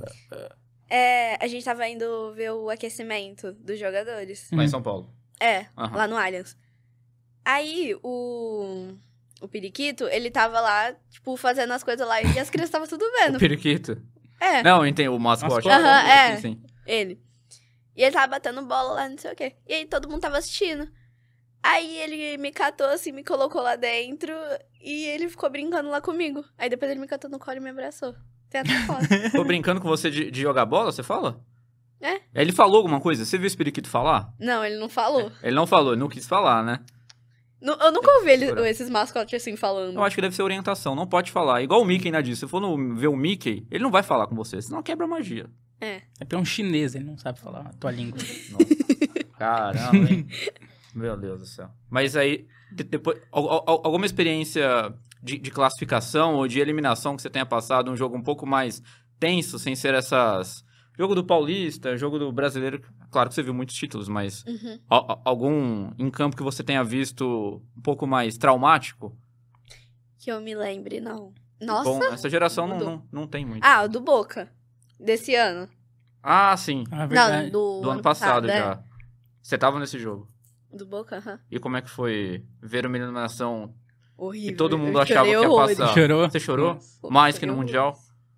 S3: A gente tava indo ver o aquecimento dos jogadores.
S1: Lá em São Paulo. Aham.
S3: Lá no Allianz. Aí, o Periquito, ele tava lá, tipo, fazendo as coisas lá e as crianças estavam tudo vendo.
S1: O periquito.
S3: É,
S1: Não, entendi, o mascote.
S2: Mascote.
S3: Aham, é.
S1: Sim, sim.
S3: ele. E ele tava batendo bola lá, não sei o quê. E aí todo mundo tava assistindo. Aí ele me catou assim, me colocou lá dentro e ele ficou brincando lá comigo. Aí depois ele me catou no colo e me abraçou. Tem até foto.
S1: Tô brincando com você de jogar bola, você fala?
S3: É.
S1: Ele falou alguma coisa? Você viu esse periquito falar?
S3: Não, ele não falou.
S1: Ele não falou, ele não quis falar, né?
S3: Eu nunca ouvi
S1: Por aí.
S3: esses mascotes assim falando.
S1: Eu acho que deve ser orientação, não pode falar. Igual o Mickey, né, disso. Se for ver o Mickey, ele não vai falar com você, senão quebra a magia.
S3: É.
S2: É porque é um chinês, ele não sabe falar a tua língua.
S1: Nossa. Caramba, hein? Meu Deus do céu. Mas aí, depois, alguma experiência de classificação ou de eliminação que você tenha passado, um jogo um pouco mais tenso, sem ser essas... Jogo do Paulista, jogo do Brasileiro, claro que você viu muitos títulos, mas
S3: Uhum.
S1: algum em campo que você tenha visto um pouco mais traumático?
S3: Que eu me lembre, não. Nossa.
S1: Bom, essa geração
S3: mudou.
S1: não tem muito.
S3: Ah, o do Boca. Desse ano.
S1: Ah, sim.
S2: Ah,
S3: Não,
S2: verdade.
S1: Do ano passado
S3: é.
S1: já. Você tava nesse jogo.
S3: Do Boca, aham.
S1: E como é que foi ver uma eliminação
S3: Horrível.
S1: que todo mundo
S3: Eu
S1: achava que
S3: chorei
S1: ia
S3: horrores.
S1: passar?
S2: Chorou?
S1: Você chorou?
S3: Pô,
S1: Mais
S3: chorei
S1: que no
S3: horrores.
S1: Mundial?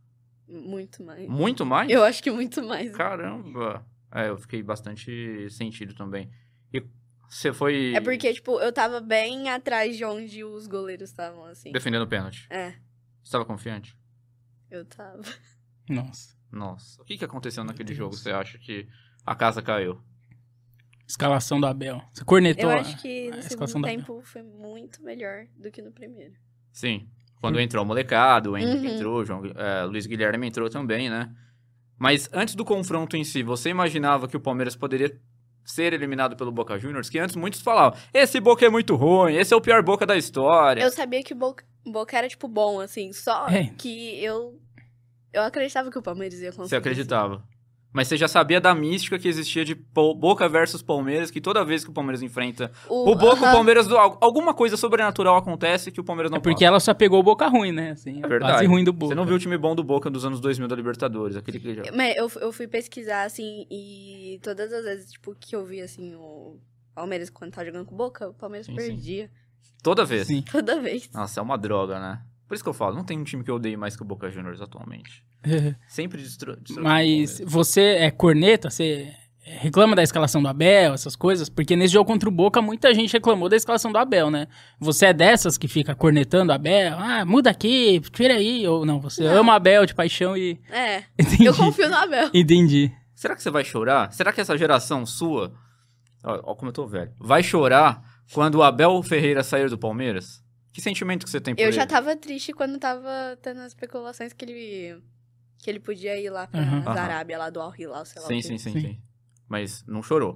S3: Muito mais.
S1: Muito mais?
S3: Eu acho que muito mais.
S1: Caramba! É, eu fiquei bastante sentido também. E você foi
S3: É porque, tipo, eu tava bem atrás de onde os goleiros estavam, assim.
S1: defendendo o pênalti.
S3: É,
S1: Você tava confiante?
S3: eu tava.
S2: Nossa.
S1: Nossa. O que aconteceu naquele
S2: Deus.
S1: jogo? Você acha que a casa caiu?
S2: Escalação do Abel. Você cornetou
S3: Eu acho que
S2: a
S3: no
S2: escalação
S3: segundo
S2: do Abel.
S3: tempo foi muito melhor do que no primeiro.
S1: Sim. Quando entrou o molecado, o Henrique
S3: Uhum.
S1: entrou, Luiz Guilherme entrou também, né? Mas antes do confronto em si, você imaginava que o Palmeiras poderia ser eliminado pelo Boca Juniors? Que antes muitos falavam, esse Boca é muito ruim, esse é o pior Boca da história.
S3: Eu sabia que o Boca era, tipo, bom, assim. Só
S2: É.
S3: que eu acreditava que o Palmeiras ia conseguir.
S1: Você acreditava. Mas você já sabia da mística que existia de Boca versus Palmeiras, que toda vez que o Palmeiras enfrenta o Boca, o
S3: aham.
S1: Palmeiras... Alguma coisa sobrenatural acontece que o Palmeiras não
S2: É porque
S1: passa.
S2: ela só pegou o Boca ruim, né? Assim,
S1: É
S2: a
S1: verdade.
S2: fase ruim do Boca.
S1: Você não viu o time bom do Boca dos anos 2000 da Libertadores, aquele que já...
S3: Mas eu fui pesquisar, assim, e todas as vezes, tipo, que eu vi, assim, o Palmeiras quando tava jogando com o Boca, o Palmeiras
S1: Sim,
S3: perdia.
S1: Toda vez.
S2: Sim.
S3: Toda vez.
S1: Nossa, é uma droga, né? Por isso que eu falo, não tem um time que eu odeie mais que o Boca Juniors atualmente. Sempre destrói
S2: Mas
S1: o Palmeiras.
S2: você é corneta? Você reclama da escalação do Abel, essas coisas? Porque nesse jogo contra o Boca, muita gente reclamou da escalação do Abel, né? Você é dessas que fica cornetando o Abel? Ah, muda aqui, tira aí. Ou não, você
S3: Não.
S2: ama o Abel de paixão e...
S3: É,
S2: Entendi.
S3: eu confio no Abel.
S2: Entendi.
S1: Será que você vai chorar? Será que essa geração sua... Ó como eu tô velho. Vai chorar quando o Abel Ferreira sair do Palmeiras? Que sentimento que você tem por
S3: Eu
S1: ele?
S3: já tava triste quando tava tendo as especulações que ele podia ir lá pra
S2: Aham.
S3: Arábia, lá do Al Hilal, sei lá.
S1: Sim,
S3: o quê.
S1: sim. Mas não chorou.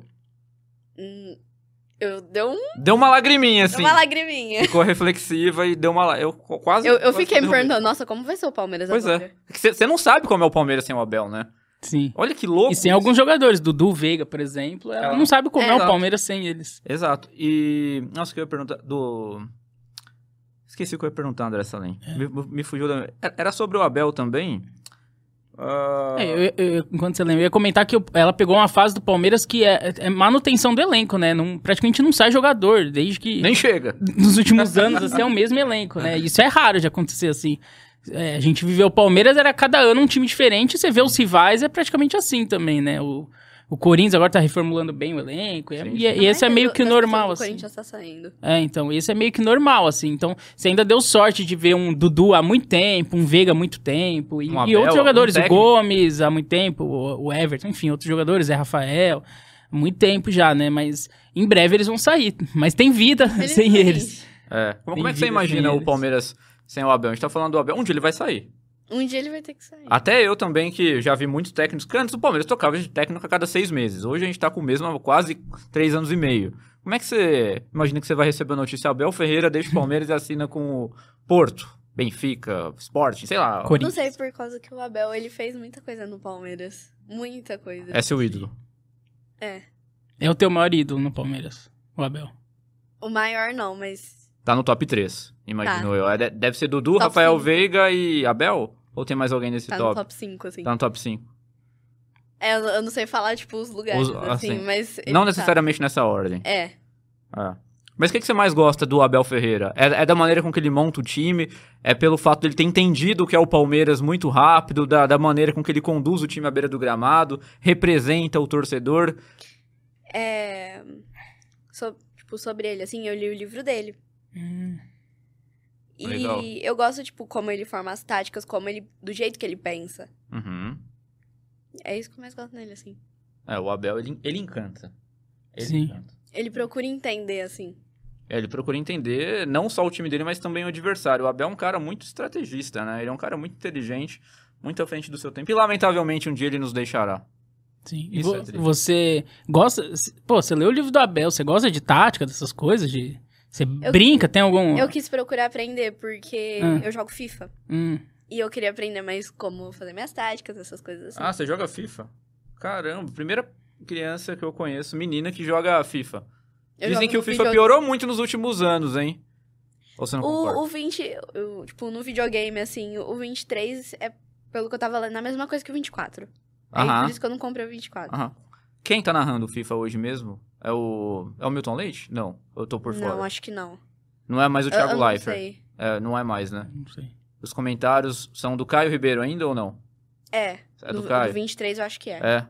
S3: Eu deu
S1: Deu uma lagriminha, assim.
S3: uma lagriminha.
S1: Ficou reflexiva e deu uma... Eu quase...
S3: Eu
S1: quase
S3: fiquei me
S1: derrubei.
S3: perguntando, nossa, como vai ser o Palmeiras
S1: Pois
S3: agora?
S1: é. Você não sabe como é o Palmeiras sem o Abel, né?
S2: Sim.
S1: Olha que louco.
S2: E sem
S1: isso.
S2: alguns jogadores, Dudu Veiga, por exemplo, ela
S1: Ela-
S2: não sabe como é, o
S1: exato.
S2: Palmeiras sem eles.
S1: Exato. E... Nossa, o que eu ia perguntar do... Esqueci o que eu ia perguntar, André Salem. Me fugiu da... Era sobre o Abel também? Ah,
S2: Enquanto você lembra, eu ia comentar que ela pegou uma fase do Palmeiras que é manutenção do elenco, né? Praticamente não sai jogador, desde que...
S1: Nem chega.
S2: Nos últimos anos, assim, é o mesmo elenco, né? Isso é raro de acontecer, assim. A gente viveu o Palmeiras, era cada ano um time diferente, você vê os rivais, é praticamente assim também, né? O Corinthians agora tá reformulando bem o elenco,
S1: Sim,
S2: e
S1: sim.
S2: esse é meio que
S3: Das
S2: normal,
S3: pessoas do
S2: assim.
S3: Corinthians tá saindo.
S2: Então, esse é meio que normal, assim. Então, você ainda deu sorte de ver um Dudu há muito tempo, um Veiga há muito tempo, e,
S1: Um
S2: e
S1: Abel,
S2: outros jogadores,
S1: um
S2: o
S1: técnico.
S2: Gomes há muito tempo, o Everton, enfim, outros jogadores, Zé Rafael, há muito tempo já, né? Mas em breve eles vão sair. Mas tem vida sem
S3: Felizmente.
S2: eles.
S1: Como
S2: Tem
S1: é que você
S2: vida
S1: imagina
S2: sem
S1: o
S2: eles.
S1: Palmeiras sem o Abel? A gente tá falando do Abel. Um dia ele vai sair.
S3: Um dia ele vai ter que sair.
S1: Até eu também, que já vi muitos técnicos, que antes o Palmeiras tocava de técnico a cada 6 meses. Hoje a gente tá com o mesmo há quase 3 anos e meio. Como é que você imagina que você vai receber a notícia? Abel Ferreira deixa o Palmeiras e assina com o Porto, Benfica, Sport, sei lá.
S3: Não
S2: Corinthians.
S3: sei por causa que o Abel, ele fez muita coisa no Palmeiras. Muita coisa.
S1: É seu ídolo.
S3: É.
S2: É o teu maior ídolo no Palmeiras, o Abel.
S3: O maior não, mas...
S1: Tá no top 3, imagino
S3: Tá.
S1: eu. Deve ser Dudu,
S3: Top
S1: Rafael
S3: 5.
S1: Veiga e Abel? Ou tem mais alguém nesse
S3: Tá
S1: top?
S3: no top 5, assim.
S1: Tá no top 5.
S3: Eu não sei falar, tipo, os lugares, assim,
S1: assim,
S3: mas... ele
S1: Não
S3: tá.
S1: necessariamente nessa ordem.
S3: É.
S1: É. Mas o que você mais gosta do Abel Ferreira? É da maneira com que ele monta o time? É pelo fato de ele ter entendido o que é o Palmeiras muito rápido? Da maneira com que ele conduz o time à beira do gramado? Representa o torcedor?
S3: Tipo, sobre ele, assim, eu li o livro dele. E
S1: Legal.
S3: eu gosto, tipo, como ele forma as táticas, do jeito que ele pensa.
S1: Uhum.
S3: É isso que eu mais gosto nele, assim.
S1: O Abel, ele encanta. Ele
S2: Sim.
S1: encanta.
S3: Ele procura entender, assim.
S1: Ele procura entender não só o time dele, mas também o adversário. O Abel é um cara muito estrategista, né? Ele é um cara muito inteligente, muito à frente do seu tempo. E, lamentavelmente, um dia ele nos deixará.
S2: Sim.
S1: Isso é triste.
S2: Você gosta... Pô, você leu o livro do Abel, você gosta de tática, dessas coisas? Você brinca, tem algum...
S3: Eu quis procurar aprender, porque
S2: Ah.
S3: eu jogo FIFA.
S2: Hum.
S3: E eu queria aprender mais como fazer minhas táticas, essas coisas assim.
S1: Ah, você joga FIFA? Caramba, primeira criança que eu conheço, menina, que joga FIFA.
S3: Eu
S1: Dizem
S3: jogo
S1: que o
S3: no
S1: FIFA
S3: video-
S1: piorou muito nos últimos anos, hein? Ou você não concorda?
S3: O 20, tipo, no videogame, assim, o 23 é, pelo que eu tava lendo, a mesma coisa que o 24. Aí
S1: Aham.
S3: por isso que eu não comprei o 24.
S1: Aham. Quem tá narrando o FIFA hoje mesmo? É o Milton Leite? Não, eu tô por fora.
S3: Não, acho que não.
S1: Não é mais o
S3: Eu
S1: Thiago
S3: não
S1: Leifert.
S3: sei.
S1: Não é mais, né?
S2: Não sei.
S1: Os comentários são do Caio Ribeiro ainda ou não?
S3: É,
S1: É do
S3: do
S1: Caio?
S3: 23 eu acho que é.
S1: É.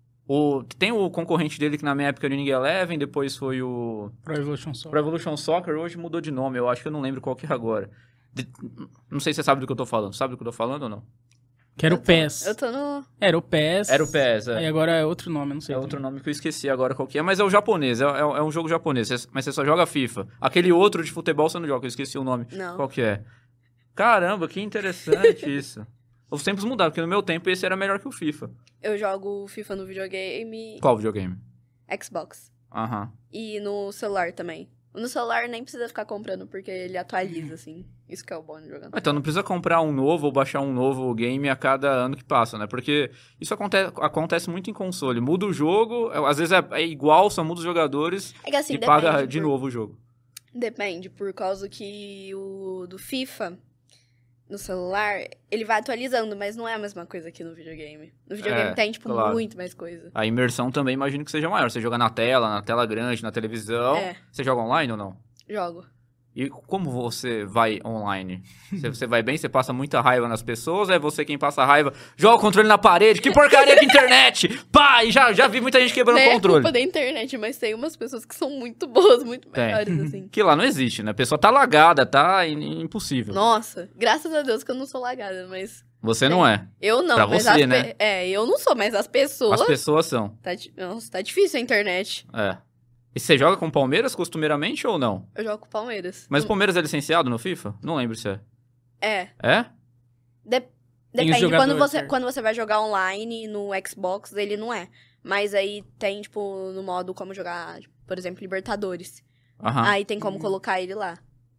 S1: Tem o concorrente dele que na minha época era o Ninguém Eleven, depois foi o
S2: Pro Evolution Soccer.
S1: Pro Evolution Soccer, hoje mudou de nome, eu acho que eu não lembro qual que é agora. Não sei se você sabe do que eu tô falando. Sabe do que eu tô falando ou não?
S2: Que era o PES.
S3: Eu tô no...
S2: Era o PES.
S1: Era o PES,
S2: Aí agora é outro nome, eu não sei.
S1: É outro nome que eu esqueci agora qual que é, mas é o japonês, é um jogo japonês, mas você só joga FIFA. Aquele outro de futebol você não joga, eu esqueci o nome.
S3: Não.
S1: Qual que é? Caramba, que interessante isso. Os tempos mudaram, porque no meu tempo esse era melhor que o FIFA.
S3: Eu jogo FIFA no videogame,
S1: Qual videogame?
S3: Xbox.
S1: Aham.
S3: E no celular também. No celular nem precisa ficar comprando, porque ele atualiza, assim. Isso que é o bom de jogar.
S1: Então não precisa comprar um novo ou baixar um novo game a cada ano que passa, né? Porque isso acontece muito em console. Muda o jogo, às vezes é igual, só muda os jogadores
S3: É que assim,
S1: e paga
S3: depende
S1: de novo o jogo.
S3: Depende, por causa que o do FIFA, no celular, ele vai atualizando, mas não é a mesma coisa que no videogame. No videogame tem, tipo,
S1: claro.
S3: muito mais coisa.
S1: A imersão também imagino que seja maior. Você joga na tela grande, na televisão.
S3: É.
S1: Você joga online ou não?
S3: Jogo.
S1: E como você vai online? Você vai bem? Você passa muita raiva nas pessoas? Ou é você quem passa raiva? Joga o controle na parede? Que porcaria de internet! Pá! E já vi muita gente quebrando
S3: Não
S1: o
S3: é
S1: controle.
S3: culpa da internet, mas tem umas pessoas que são muito boas, muito
S1: Tem.
S3: melhores, assim.
S1: Que lá não existe, né? A pessoa tá lagada, tá impossível.
S3: Nossa, graças a Deus que eu não sou lagada, mas...
S1: Você não é.
S3: Eu não,
S1: Pra
S3: mas
S1: você, né?
S3: eu não sou, mas as pessoas...
S1: As pessoas são.
S3: Nossa, tá difícil a internet.
S1: É. E você joga com Palmeiras costumeiramente ou não?
S3: Eu jogo com o Palmeiras.
S1: Mas o Palmeiras é licenciado no FIFA? Não lembro se é.
S3: É.
S1: É?
S2: Tem os
S3: Depende,
S2: jogadores, certo.
S3: quando você vai jogar online no Xbox, ele não é. Mas aí tem, tipo, no modo como jogar, por exemplo, Libertadores.
S1: Aham.
S3: Aí tem como colocar ele lá.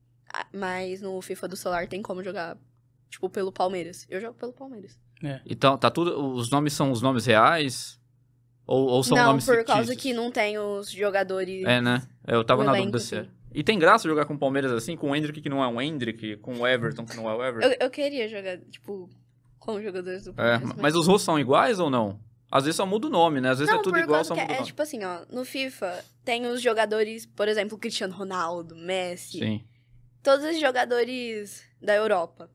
S3: Mas no FIFA do celular tem como jogar, tipo, pelo Palmeiras. Eu jogo pelo Palmeiras.
S1: Então, tá tudo... Os nomes são os nomes reais? Ou são
S3: não,
S1: nomes
S3: por
S1: fictícios?
S3: causa que não tem os jogadores...
S1: É, né? Eu tava
S3: o
S1: na
S3: elenco,
S1: dúvida se é.
S3: assim.
S1: E tem graça jogar com o Palmeiras assim? Com o Hendrick, que não é um Hendrick? Com o Everton, que não é o Everton?
S3: Eu queria jogar, tipo, com os jogadores do
S1: É,
S3: Palmeiras.
S1: mas os rostos são iguais ou não? Às vezes só muda o nome, né? Às vezes
S3: Não,
S1: é tudo
S3: por
S1: igual,
S3: causa
S1: só
S3: que
S1: muda o
S3: é
S1: nome.
S3: tipo assim, ó, no FIFA tem os jogadores, por exemplo, Cristiano Ronaldo, Messi,
S1: Sim.
S3: todos os jogadores da Europa.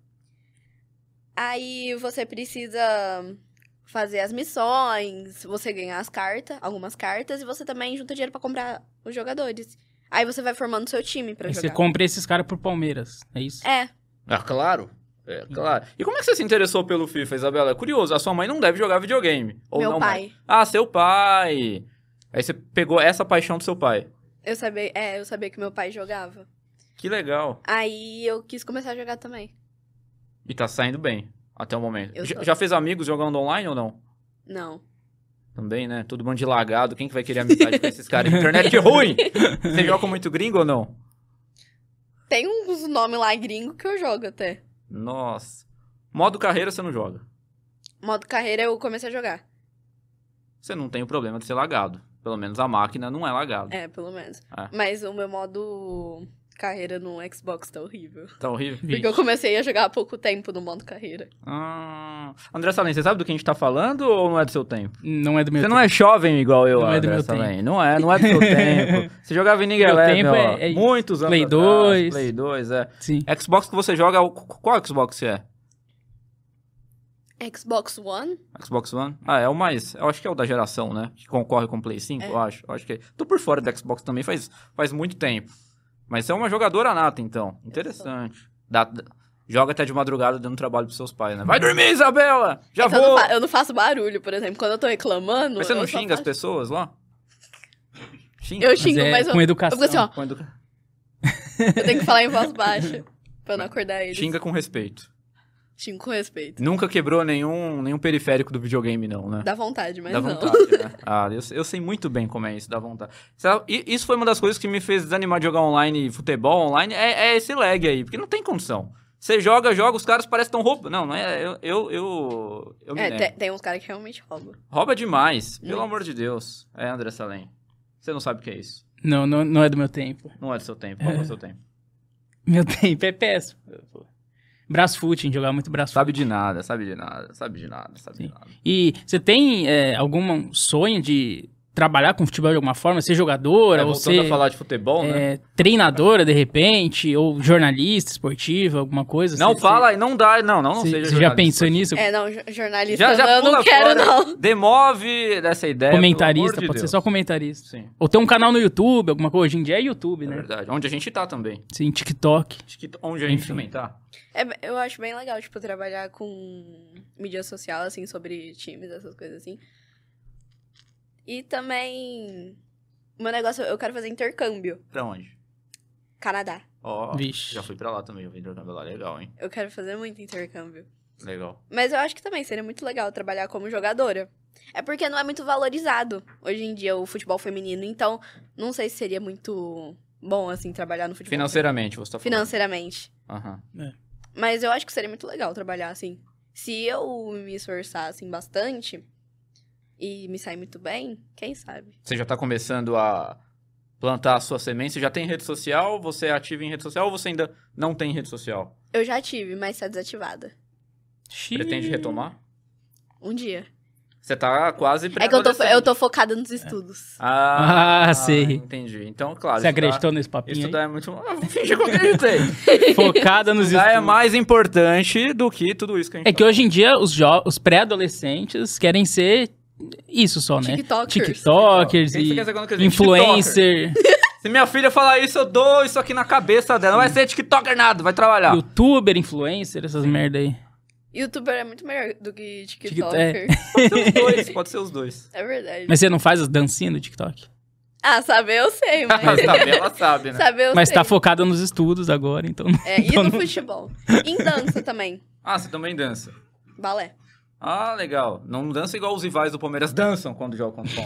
S3: Aí você precisa fazer as missões, você ganhar as cartas, algumas cartas, e você também junta dinheiro pra comprar os jogadores. Aí você vai formando seu time pra
S2: Aí
S3: jogar.
S2: você compra esses caras pro Palmeiras, é isso?
S3: É,
S1: Ah, claro. É, claro. E como é que você se interessou pelo FIFA, Isabela? É curioso, a sua mãe não deve jogar videogame. Ou
S3: meu
S1: não,
S3: pai.
S1: mãe? Ah, seu pai. Aí você pegou essa paixão do seu pai.
S3: Eu sabia que meu pai jogava.
S1: Que legal.
S3: Aí eu quis começar a jogar também.
S1: E tá saindo bem, até o momento.
S3: Eu tô.
S1: Já fez amigos jogando online ou não?
S3: Não.
S1: Também, né? Todo mundo de lagado. Quem que vai querer amizade com esses caras? Internet ruim! Você joga com muito gringo ou não?
S3: Tem uns nomes lá gringo que eu jogo até.
S1: Nossa. Modo carreira você não joga.
S3: Modo carreira eu comecei a jogar.
S1: Você não tem o problema de ser lagado. Pelo menos a máquina não é lagada.
S3: É, pelo menos.
S1: É.
S3: Mas o meu modo carreira no Xbox tá horrível.
S1: Tá horrível.
S3: Porque eu comecei a jogar há pouco tempo no modo carreira.
S1: André Salem, você sabe do que a gente tá falando ou não é do seu tempo?
S2: Não é do meu
S1: Você
S2: tempo.
S1: não é jovem igual eu,
S2: Não é do
S1: André
S2: meu
S1: Salem. Não é do seu tempo. Você jogava em Ninguém
S2: Meu
S1: Eleven,
S2: tempo
S1: ó,
S2: é
S1: muitos anos
S2: Play
S1: atrás.
S2: 2.
S1: Play 2, é.
S2: Sim.
S1: Xbox que você joga, qual Xbox você é?
S3: Xbox One?
S1: Xbox One? Ah, é o mais... Eu acho que é o da geração, né? Que concorre com o Play 5,
S3: É.
S1: eu acho. Eu acho que é. Tô por fora do Xbox também faz muito tempo. Mas você é uma jogadora nata, então. Interessante. Joga até de madrugada dando trabalho pros seus pais, né? Vai dormir, Isabela! Já
S3: É que
S1: vou!
S3: eu não faço barulho, por exemplo. Quando eu tô reclamando...
S1: Mas você não
S3: eu só
S1: xinga as
S3: faço-
S1: pessoas lá? Xinga?
S3: Eu xingo,
S2: é
S3: mas eu
S2: com educação.
S3: eu fico assim, ó.
S1: Com
S3: Eu tenho que falar em voz baixa pra não acordar eles.
S1: Xinga com respeito.
S3: Xingo com respeito.
S1: Nunca quebrou nenhum periférico do videogame, não, né?
S3: Dá vontade, mas
S1: Dá
S3: não.
S1: vontade, né? Ah, eu sei muito bem como é isso, dá vontade. Isso foi uma das coisas que me fez desanimar de jogar online, futebol online, é esse lag aí, porque não tem condição. Você joga, os caras parecem tão roubando. Não é. Eu me nego.
S3: Tem uns caras que realmente roubam.
S1: Rouba demais, pelo amor de Deus. É, André Salem. Você não sabe o que é isso.
S2: Não é do meu tempo.
S1: Não é do seu tempo, qual é o seu tempo?
S2: Meu tempo é péssimo. Brasfoot, jogar muito Brasfoot.
S1: Sabe de nada.
S2: E você tem algum sonho de trabalhar com futebol de alguma forma? Ser jogadora? Ou
S1: Voltando
S2: ser
S1: a falar de futebol, né?
S2: treinadora, de repente? Ou jornalista esportiva, alguma coisa?
S1: Não
S2: Você-
S1: fala, não dá, não
S2: Você
S1: seja
S2: já
S1: jornalista.
S2: pensou nisso?
S3: Não, jornalista
S1: Já
S3: eu
S1: pula
S3: não quero,
S1: fora,
S3: não.
S1: Demove dessa ideia,
S2: Comentarista,
S1: pelo amor de
S2: pode ser
S1: Deus.
S2: só comentarista.
S1: Sim,
S2: Ou ter um canal no YouTube, alguma coisa. Hoje em dia é YouTube,
S1: é
S2: né?
S1: verdade. Onde a gente tá também.
S2: Sim, TikTok.
S1: Acho que onde a gente
S2: Enfim.
S1: também tá.
S3: Eu acho bem legal, tipo, trabalhar com mídia social, assim, sobre times, essas coisas assim. E também... O meu negócio, eu quero fazer intercâmbio.
S1: Pra onde?
S3: Canadá.
S1: Ó,
S2: Vixe.
S1: já fui pra lá também, eu vim intercâmbio lá, legal, hein?
S3: Eu quero fazer muito intercâmbio.
S1: Legal.
S3: Mas eu acho que também seria muito legal trabalhar como jogadora. É porque não é muito valorizado hoje em dia o futebol feminino. Então, não sei se seria muito bom, assim, trabalhar no futebol
S1: Financeiramente, você tá falando.
S3: financeiramente.
S1: Aham.
S3: Mas eu acho que seria muito legal trabalhar, assim. Se eu me esforçar, assim, bastante e me sair muito bem, quem sabe?
S1: Você já tá começando a plantar a sua semente? Você já tem rede social? Você é ativo em rede social ou você ainda não tem rede social?
S3: Eu já tive, mas tá desativada.
S1: Pretende retomar?
S3: Um dia.
S1: Você tá quase
S3: É que eu
S1: pré-adolescente.
S3: tô focada nos estudos.
S1: Ah,
S2: sei.
S1: Entendi. Então, claro.
S2: Você acreditou nesse papinho
S1: Estudar é muito... Finge que eu acreditei.
S2: aí? Focada nos
S1: Estudar é
S2: estudos.
S1: mais importante do que tudo isso que a gente
S2: É que hoje em dia os pré-adolescentes querem ser isso só, né?
S3: TikTokers.
S2: TikTokers
S1: Quem você
S2: e
S1: quer ser quando crescer?
S2: influencer,
S1: Se minha filha falar isso, eu dou isso aqui na cabeça dela. Não vai ser TikToker nada, vai trabalhar.
S2: youtuber, influencer, essas merda aí.
S3: YouTuber é muito melhor do que
S2: é.
S3: TikToker.
S1: Pode ser os dois.
S3: É verdade.
S2: Mas você não faz as dancinhas do TikTok?
S3: Ah, saber eu sei, mas...
S1: Sabe, ela sabe, né?
S3: Saber eu
S2: Mas
S3: sei.
S2: tá focada nos estudos agora, então...
S3: E no futebol. Em dança também.
S1: Ah, você também dança.
S3: Balé.
S1: Ah, legal. Não dança igual os rivais do Palmeiras dançam quando jogam contra o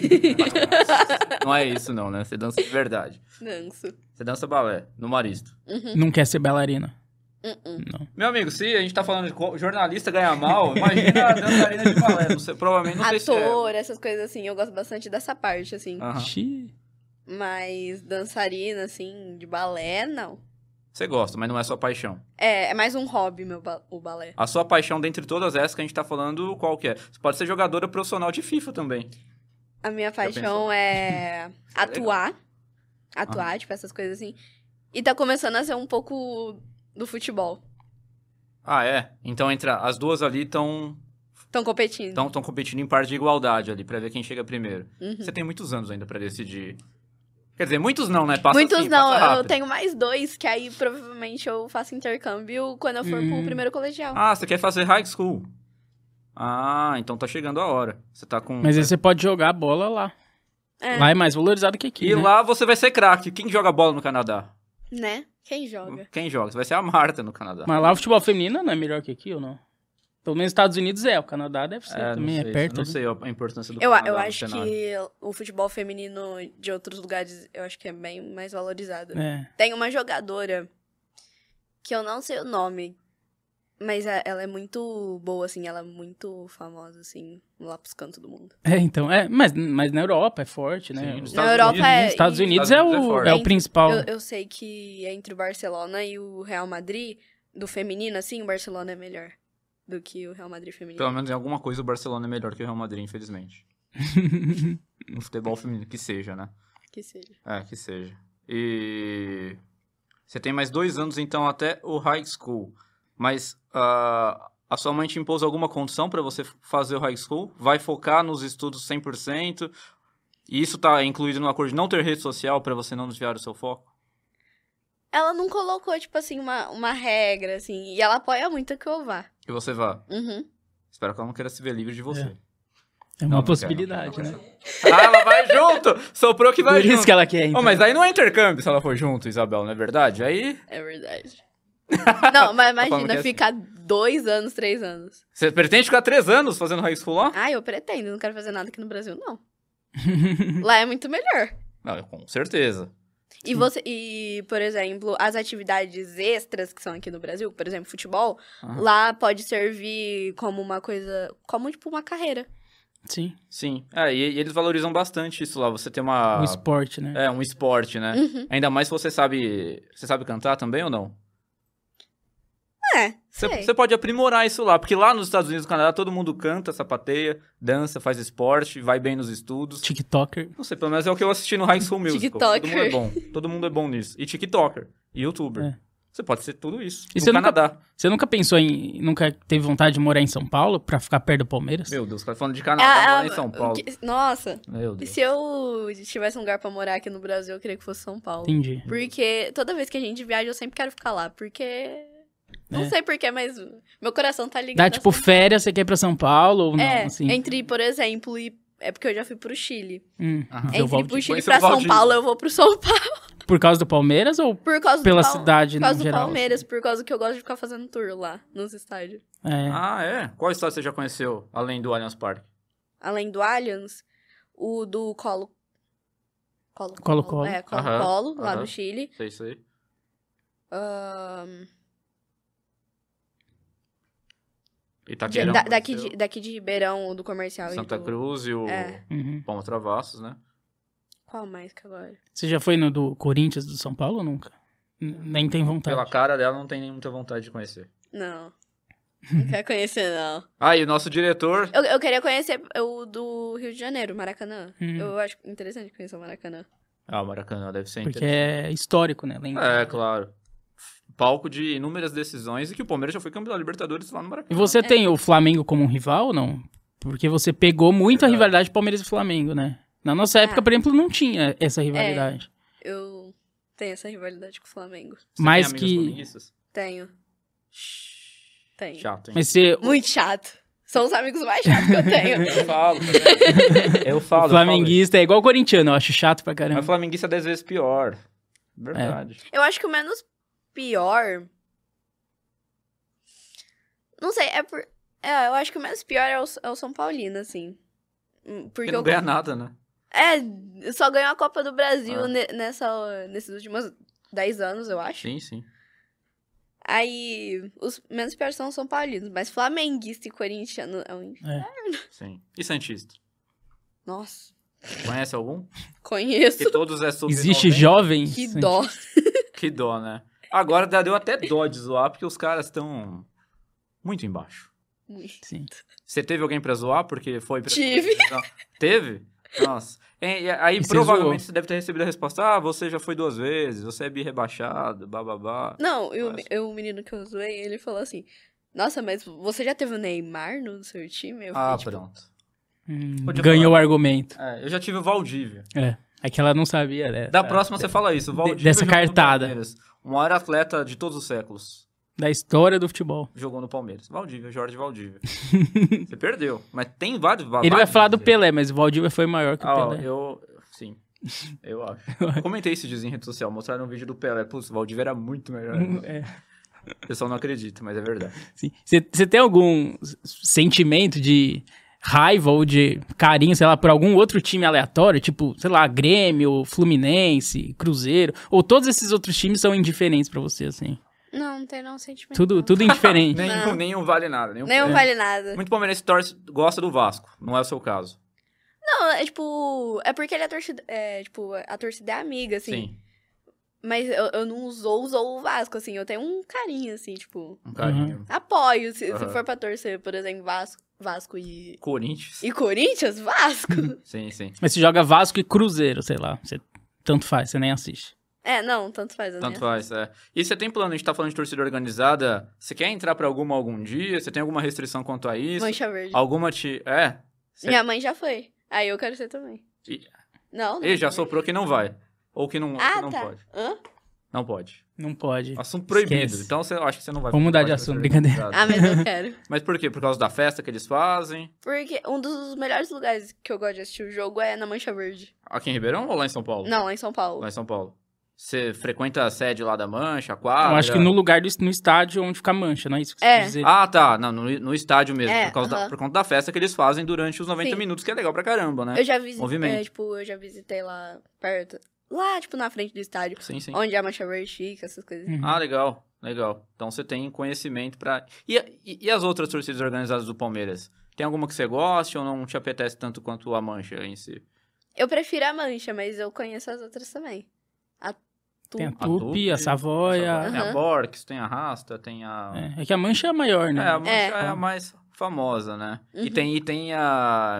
S1: Não é isso não, né? Você dança de verdade.
S3: Danço.
S1: Você dança balé, no Maristo.
S2: Não quer ser bailarina. Não.
S1: Meu amigo, se a gente tá falando de jornalista ganhar mal, imagina a dançarina de balé. Não sei, provavelmente não sei se é.
S3: Ator, essas coisas assim. Eu gosto bastante dessa parte, assim.
S1: Aham.
S2: Xiii.
S3: Mas dançarina, assim, de balé, não.
S1: Você gosta, mas não é sua paixão.
S3: É mais um hobby, o balé.
S1: A sua paixão, dentre todas essas que a gente tá falando, qual que é? Você pode ser jogadora profissional de FIFA também.
S3: A minha
S1: pensou?
S3: paixão é atuar. Atuar, tipo, essas coisas assim. E tá começando a ser um pouco do futebol.
S1: Ah, é? Então as duas ali estão
S3: Estão competindo.
S1: competindo em par de igualdade ali, pra ver quem chega primeiro.
S3: Uhum.
S1: Você tem muitos anos ainda pra decidir. Quer dizer, muitos não, né? Passa
S3: Muitos
S1: assim,
S3: não,
S1: passa
S3: eu
S1: rápido.
S3: tenho mais 2, que aí provavelmente eu faço intercâmbio quando eu for pro primeiro colegial.
S1: Ah, você quer fazer high school. Ah, então tá chegando a hora. Você tá com...
S2: Mas aí você pode jogar a bola lá.
S3: É.
S2: Lá é mais valorizado que aqui,
S1: E
S2: né?
S1: lá você vai ser craque. Quem joga bola no Canadá?
S3: Né? Quem joga?
S1: Quem joga? Você vai ser a Marta no Canadá.
S2: Mas lá o futebol feminino não é melhor que aqui ou não? Pelo menos nos Estados Unidos é, o Canadá deve ser também,
S1: não sei,
S2: é perto.
S1: Não
S2: ali.
S1: sei a importância do
S3: Eu
S1: Canadá no
S3: acho
S1: cenário.
S3: que o futebol feminino de outros lugares, eu acho que é bem mais valorizado.
S2: É.
S3: Tem uma jogadora, que eu não sei o nome, mas ela é muito boa, assim, ela é muito famosa, assim, lá pros cantos do mundo.
S2: Então, mas na Europa é forte, né?
S1: Sim, nos
S3: Na Europa
S2: Nos Estados Unidos
S1: Estados Unidos
S2: é
S1: é
S2: o,
S1: forte.
S2: é o principal.
S3: Eu sei que entre o Barcelona e o Real Madrid, do feminino, assim, o Barcelona é melhor do que o Real Madrid feminino.
S1: Pelo menos em alguma coisa o Barcelona é melhor que o Real Madrid, infelizmente. No futebol feminino, que seja, né?
S3: Que seja.
S1: É, que seja. E você tem mais 2 anos, então, até o high school. Mas a sua mãe te impôs alguma condição pra você fazer o high school? Vai focar nos estudos 100%? E isso tá incluído no acordo de não ter rede social pra você não desviar o seu foco?
S3: Ela não colocou, tipo assim, uma regra, assim. E ela apoia muito que eu vá.
S1: Que você vá.
S3: Uhum.
S1: Espero que ela não queira se ver livre de você.
S2: É uma
S1: Não
S2: possibilidade, né?
S1: Ah, ela vai junto! Soprou que vai
S2: Por
S1: junto.
S2: isso que ela quer,
S1: Oh,
S2: então.
S1: mas aí não é intercâmbio se ela for junto, Isabel, não é verdade? Aí
S3: É verdade. Não, mas
S1: falando que
S3: imagina
S1: é assim.
S3: ficar 2 anos, 3 anos.
S1: você pretende ficar 3 anos fazendo high school lá?
S3: Ah, eu pretendo. Não quero fazer nada aqui no Brasil, não. Lá é muito melhor.
S1: Não, com certeza.
S3: E, por exemplo, as atividades extras que são aqui no Brasil, por exemplo, futebol,
S1: Aham.
S3: lá pode servir como uma coisa, como tipo uma carreira.
S2: Sim,
S1: Sim. E eles valorizam bastante isso lá. Você tem uma...
S2: o esporte, né?
S1: É, um esporte, né?
S3: Uhum.
S1: Ainda mais se você sabe... Você sabe cantar também ou não?
S3: Sei.
S1: Você pode aprimorar isso lá. Porque lá nos Estados Unidos e no Canadá, todo mundo canta, sapateia, dança, faz esporte, vai bem nos estudos.
S2: TikToker.
S1: Não sei, pelo menos é o que eu assisti no High School Musical.
S3: TikToker.
S1: Todo mundo é bom. Todo mundo é bom nisso. E TikToker. E YouTuber.
S2: É.
S1: Você pode ser tudo isso.
S2: E
S1: no
S2: você nunca-
S1: Canadá.
S2: Você nunca pensou em... Nunca teve vontade de morar em São Paulo pra ficar perto do Palmeiras?
S1: Meu Deus, o cara falando de Canadá, lá em São Paulo.
S3: Nossa,
S1: Meu
S3: e
S1: Deus.
S3: se eu tivesse um lugar pra morar aqui no Brasil, eu queria que fosse São Paulo.
S2: Entendi.
S3: Porque toda vez que a gente viaja, eu sempre quero ficar lá. Porque... Não
S2: É.
S3: sei porquê, mas meu coração tá ligado.
S2: Dá
S3: a
S2: tipo
S3: São
S2: férias, você quer ir pra São Paulo ou não?
S3: É,
S2: assim?
S3: entre, por exemplo, é porque eu já fui pro Chile.
S1: Aham.
S2: Seu
S3: Entre ir pro
S2: Valdir.
S3: Chile e
S1: Conheceu
S3: pra
S1: o
S3: São
S1: Valdir.
S3: Paulo, eu vou pro São Paulo.
S2: Por causa do Palmeiras ou
S3: Por causa
S2: pela
S3: do
S2: cidade
S3: Por causa
S2: no
S3: do
S2: geral?
S3: Palmeiras, por causa que eu gosto de ficar fazendo tour lá, nos estádios.
S2: É.
S1: Ah, é? Qual estado você já conheceu, além do Allianz Parque?
S3: Além do Allianz, o do Colo...
S2: Colo-Colo.
S3: É, Colo-Colo, lá
S1: aham.
S3: no Chile.
S1: Sei, sei. Itaquerão conheceu.
S3: Daqui de Ribeirão, do Comercial.
S1: Santa
S3: e do...
S1: Cruz e o
S3: É.
S2: Uhum.
S1: Palma Travassos, né?
S3: Qual mais que agora?
S2: Você já foi no do Corinthians do São Paulo ou nunca? Nem tem vontade.
S1: Pela cara dela, não tem nem muita vontade de conhecer.
S3: Não. Não quero conhecer, não.
S1: Ah, e o nosso diretor...
S3: Eu queria conhecer o do Rio de Janeiro, Maracanã.
S2: Hum.
S3: Eu acho interessante conhecer o Maracanã.
S1: Ah, o Maracanã deve ser
S2: Porque
S1: interessante.
S2: é histórico, né? Lembra?
S1: É, claro. Palco de inúmeras decisões e que o Palmeiras já foi campeão da Libertadores lá no
S2: E
S1: Maracanã.
S2: você tem o Flamengo como um rival ou não? Porque você pegou muito a
S1: Verdade.
S2: rivalidade Palmeiras e Flamengo, né? Na nossa época, por exemplo, não tinha essa rivalidade.
S3: Eu tenho essa rivalidade com o Flamengo.
S1: Você
S2: mais
S1: tem amigos
S2: que-
S1: flamenguistas?
S3: Tenho. Tenho.
S1: Chato, hein?
S2: Mas você...
S3: Muito chato. São os amigos mais chatos que eu tenho.
S1: Eu falo, tá vendo? Eu falo.
S2: Flamenguista é igual corintiano, eu acho chato pra caramba.
S1: Mas flamenguista é 10 vezes pior. Verdade.
S3: Eu acho que o menos pior... Não sei, eu acho que o menos pior é o São Paulino, assim.
S1: Porque
S3: Porque
S1: não ganha nada, né?
S3: só ganhou a Copa do Brasil
S1: Ah.
S3: nesses últimos 10 anos, eu acho.
S1: Sim, sim.
S3: Aí, os menos piores são os São Paulinos, mas flamenguista e corintiano é um...
S1: Sim. E Santista?
S3: Nossa,
S1: Conhece algum?
S3: conheço.
S1: Que todos é sub
S2: Existe
S1: 90.
S2: jovem?
S3: Que dó.
S1: Que dó, né? Agora deu até dó de zoar, porque os caras estão muito embaixo.
S2: Sim.
S1: Você teve alguém pra zoar porque foi pra...
S3: Tive.
S1: Não. Teve? Nossa. E aí
S2: E você
S1: provavelmente
S2: zoou?
S1: você deve ter recebido a resposta: você já foi 2 vezes, você é bi-rebaixado, bababá.
S3: Não,
S1: Mas-
S3: o menino que eu zoei, ele falou assim, nossa, mas você já teve o Neymar no seu time? Eu
S1: Ah,
S3: fiquei, tipo,
S1: pronto. Podia
S2: Ganhou o
S1: falar.
S2: argumento.
S1: Eu já tive o Valdívia.
S2: É que ela não sabia, né?
S1: Da próxima você fala isso. O Valdívia
S2: dessa
S1: jogou no
S2: cartada.
S1: Palmeiras. O maior atleta de todos os séculos.
S2: Da história do futebol.
S1: Jogou no Palmeiras. Valdívia, Jorge Valdívia. Você perdeu. Mas tem vários...
S2: Ele vai falar do
S1: Pelé.
S2: Pelé, mas o Valdívia foi maior que o Pelé.
S1: Sim, eu acho. Eu comentei esse dia em rede social, mostraram um vídeo do Pelé. Putz, o Valdívia era muito melhor.
S2: É,
S1: O pessoal não acredita, mas é verdade.
S2: sim. Você tem algum sentimento de raiva ou de carinho, sei lá, por algum outro time aleatório? Tipo, sei lá, Grêmio, Fluminense, Cruzeiro? Ou todos esses outros times são indiferentes pra você, assim?
S3: não tem não sentimento.
S2: Tudo indiferente.
S1: Nenhum vale nada.
S3: Nenhum vale nada.
S1: Muito palmeirense gosta do Vasco. Não é o seu caso.
S3: Não, é tipo, é porque ele é torcida, tipo, a torcida é amiga, assim.
S1: Sim,
S3: Mas eu não usou o Vasco, assim, eu tenho um carinho, assim, tipo,
S1: um carinho.
S3: apoio. Se
S1: Aham.
S3: for pra torcer, por exemplo, Vasco e
S1: Corinthians.
S3: Corinthians, Vasco.
S1: Sim, sim.
S2: Mas você joga Vasco e Cruzeiro, sei lá. Você, tanto faz, você nem assiste.
S3: Não, tanto faz.
S1: Tanto faz, é. E você tem plano, a gente tá falando de torcida organizada, você quer entrar pra alguma algum dia? Você tem alguma restrição quanto a isso?
S3: Mancha Verde.
S1: Alguma te... É? Cê-
S3: Minha mãe já foi. Aí eu quero ser também.
S1: E-
S3: Não, não.
S1: Ele já soprou que não vai. Ou que não, que não
S3: tá.
S1: pode.
S3: Hã?
S1: Não pode.
S2: Não pode.
S1: Assunto proibido.
S2: Esquece.
S1: Então, eu acho que você não vai...
S2: Vamos mudar de
S1: acho que
S2: assunto,
S1: vai ser
S2: brincadeira.
S1: legalizado.
S3: Ah, mas eu quero.
S1: Mas por quê? Por causa da festa que eles fazem?
S3: Porque um dos melhores lugares que eu gosto de assistir o jogo é na Mancha Verde.
S1: Aqui em Ribeirão ou lá em São Paulo?
S3: Não, lá em São Paulo.
S1: Lá em São Paulo. Você frequenta a sede lá da Mancha, a quadra?
S2: Eu acho que no lugar, no estádio onde fica a mancha, não é isso que você
S3: É.
S2: quer dizer?
S1: Ah, tá. Não, no estádio mesmo.
S3: É,
S1: por, causa
S3: aham.
S1: por conta da festa que eles fazem durante os 90
S3: Sim.
S1: minutos, que é legal pra caramba, né?
S3: Eu já visitei,
S1: Movimento.
S3: eu já visitei lá perto. Lá, na frente do estádio.
S1: Sim, sim.
S3: Onde a Mancha Verde fica, essas coisas.
S2: Uhum.
S1: Ah, legal, legal. Então você tem conhecimento pra... E as outras torcidas organizadas do Palmeiras? Tem alguma que você goste ou não te apetece tanto quanto a Mancha em si?
S3: Eu prefiro a Mancha, mas eu conheço as outras também. A
S2: Tem a
S3: Tupi.
S2: Tupi, a Savoia.
S1: Tem a
S3: Aham.
S1: Borks, tem a Rasta, tem a...
S2: É que a mancha é a maior, né?
S1: a Mancha é
S3: É.
S1: a mais famosa, né?
S3: Uhum.
S1: E tem a...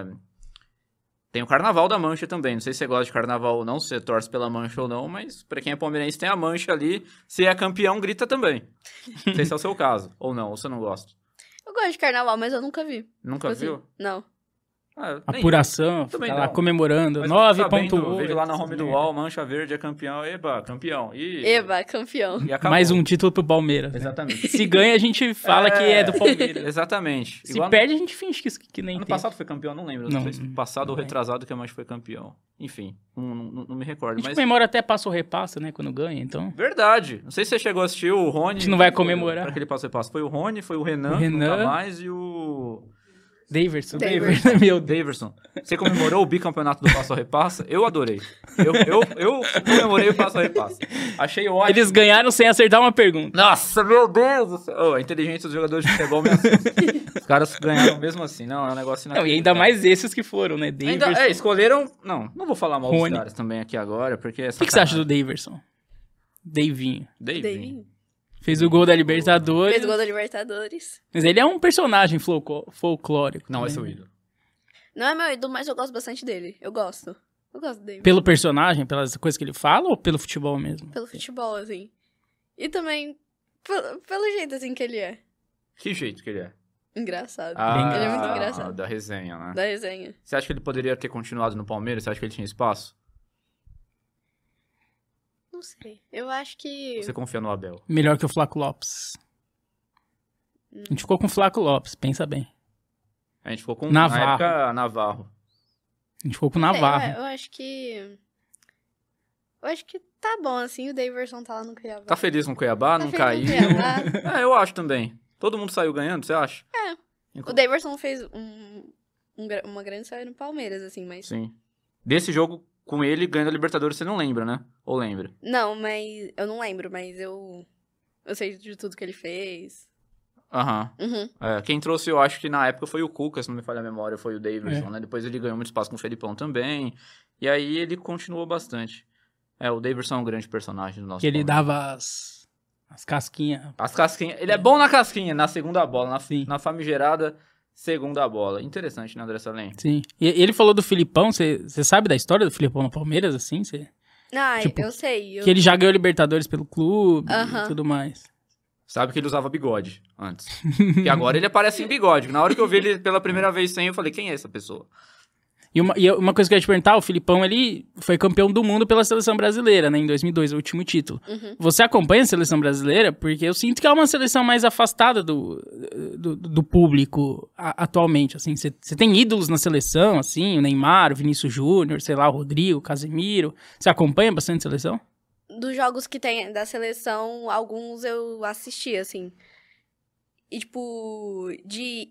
S1: Tem o Carnaval da Mancha também. Não sei se você gosta de carnaval ou não, se você torce pela Mancha ou não, mas pra quem é palmeirense tem a Mancha ali. Se é campeão, grita também. Não sei se é o seu caso. Ou não, ou você não gosta.
S3: Eu gosto de carnaval, mas eu nunca vi.
S1: Nunca
S3: Tipo
S1: viu?
S3: assim, não.
S1: Ah, nem
S2: Apuração,
S1: Também
S2: fica lá
S1: não.
S2: comemorando.
S1: Mas fico sabendo,
S2: 9.8.
S1: vejo lá na home do
S2: merda.
S1: UOL, Mancha Verde é campeão. Eba, campeão. E
S3: Eba, campeão.
S1: e acabou.
S2: Mais um título pro Palmeiras. né?
S1: Exatamente.
S2: Se ganha, a gente fala que é do Palmeiras.
S1: Exatamente.
S2: Se
S1: Igual
S2: perde, a gente finge que nem
S1: ano
S2: tem.
S1: passado foi campeão, não lembro.
S2: Não,
S1: Não sei se passado ou
S2: não é.
S1: retrasado que a Mancha foi campeão. Enfim, não me
S2: A
S1: recordo.
S2: gente
S1: Mas
S2: comemora até passo ou repassa, né? Quando ganha, então...
S1: verdade. Não sei se você chegou a assistir o Rony.
S2: A gente não vai
S1: Quem foi
S2: comemorar.
S1: Pra aquele passo e passo. Foi o Rony, foi o Renan,
S2: O Renan.
S1: nunca mais, e o
S2: Daverson.
S3: Daverson.
S2: Meu Deus.
S1: Daverson. Você comemorou o bicampeonato do passo a repassa? Eu adorei. Eu comemorei o passo a repassa. Achei ótimo.
S2: Eles ganharam sem acertar uma pergunta.
S1: Nossa, meu Deus do céu. Oh, a inteligência dos jogadores de futebol me assusta. Os caras ganharam mesmo assim. Não, é um negócio
S2: Não, e ainda mais esses que foram, né? Daverson.
S1: Ainda, escolheram... Não vou falar mal
S2: Rony.
S1: dos caras também aqui agora, porque...
S2: O que você acha do Daverson? Davinho.
S1: Davinho.
S2: Fez o gol da Libertadores.
S3: Fez gol da Libertadores.
S2: Mas ele é um personagem folclórico.
S1: Não, é
S2: também,
S1: seu
S2: né?
S1: ídolo.
S3: Não é meu ídolo, mas eu gosto bastante dele. Eu gosto. Eu gosto dele.
S2: Pelo personagem, pelas coisas que ele fala ou pelo futebol mesmo?
S3: Pelo futebol, assim. E também pelo jeito, assim, que ele é.
S1: Que jeito que ele é?
S3: Engraçado.
S1: Ah,
S3: Ele é muito engraçado.
S1: Da resenha, né?
S3: Da resenha.
S1: Você acha que ele poderia ter continuado no Palmeiras? Você acha que ele tinha espaço?
S3: Não sei. Eu acho que...
S1: Você confia no Abel?
S2: Melhor que o Flaco Lopes. A gente ficou com o Flaco Lopes, pensa bem.
S1: A gente ficou com...
S2: Navarro.
S1: Na época, Navarro.
S2: A gente ficou com o
S3: É,
S2: Navarro.
S3: eu acho que... Eu acho que tá bom, assim. O Daverson tá lá no Cuiabá.
S1: Tá feliz com o Cuiabá?
S3: Tá
S1: Não
S3: feliz
S1: caiu?
S3: no Cuiabá.
S1: Eu acho também. Todo mundo saiu ganhando, você acha?
S3: O Daverson fez uma grande saída no Palmeiras, assim, mas...
S1: Sim. Desse jogo, com ele ganhando a Libertadores, você não lembra, né? Ou lembra?
S3: Não, mas... Eu não lembro, mas eu sei de tudo que ele fez.
S1: Aham.
S3: Uhum.
S1: Quem trouxe, eu acho que na época foi o Cuca, se não me falha a memória, foi o Davidson, né? Depois ele ganhou muito espaço com o Felipão também. E aí ele continuou bastante. O Davidson é um grande personagem do nosso
S2: Que ele
S1: Palmeiras.
S2: dava as casquinhas.
S1: As casquinhas. Ele é bom na casquinha, na segunda bola,
S2: Sim.
S1: na famigerada segunda bola. Interessante, né, André Salem?
S2: Sim. E ele falou do Filipão, você sabe da história do Filipão no Palmeiras, assim?
S3: Ah,
S2: Tipo,
S3: eu sei.
S2: Que ele já ganhou Libertadores pelo clube
S3: Aham.
S2: e tudo mais.
S1: Sabe que ele usava bigode antes. E agora ele aparece em bigode. Na hora que eu vi ele pela primeira vez sem, eu falei, quem é essa pessoa?
S2: E uma coisa que eu ia te perguntar, o Filipão, ele foi campeão do mundo pela seleção brasileira, né? Em 2002, o último título.
S3: Uhum.
S2: Você acompanha a seleção brasileira? Porque eu sinto que é uma seleção mais afastada do público atualmente, assim. Você tem ídolos na seleção, assim, o Neymar, o Vinícius Júnior, sei lá, o Rodrigo, o Casemiro. Você acompanha bastante a seleção?
S3: Dos jogos que tem da seleção, alguns eu assisti, assim. E, tipo, de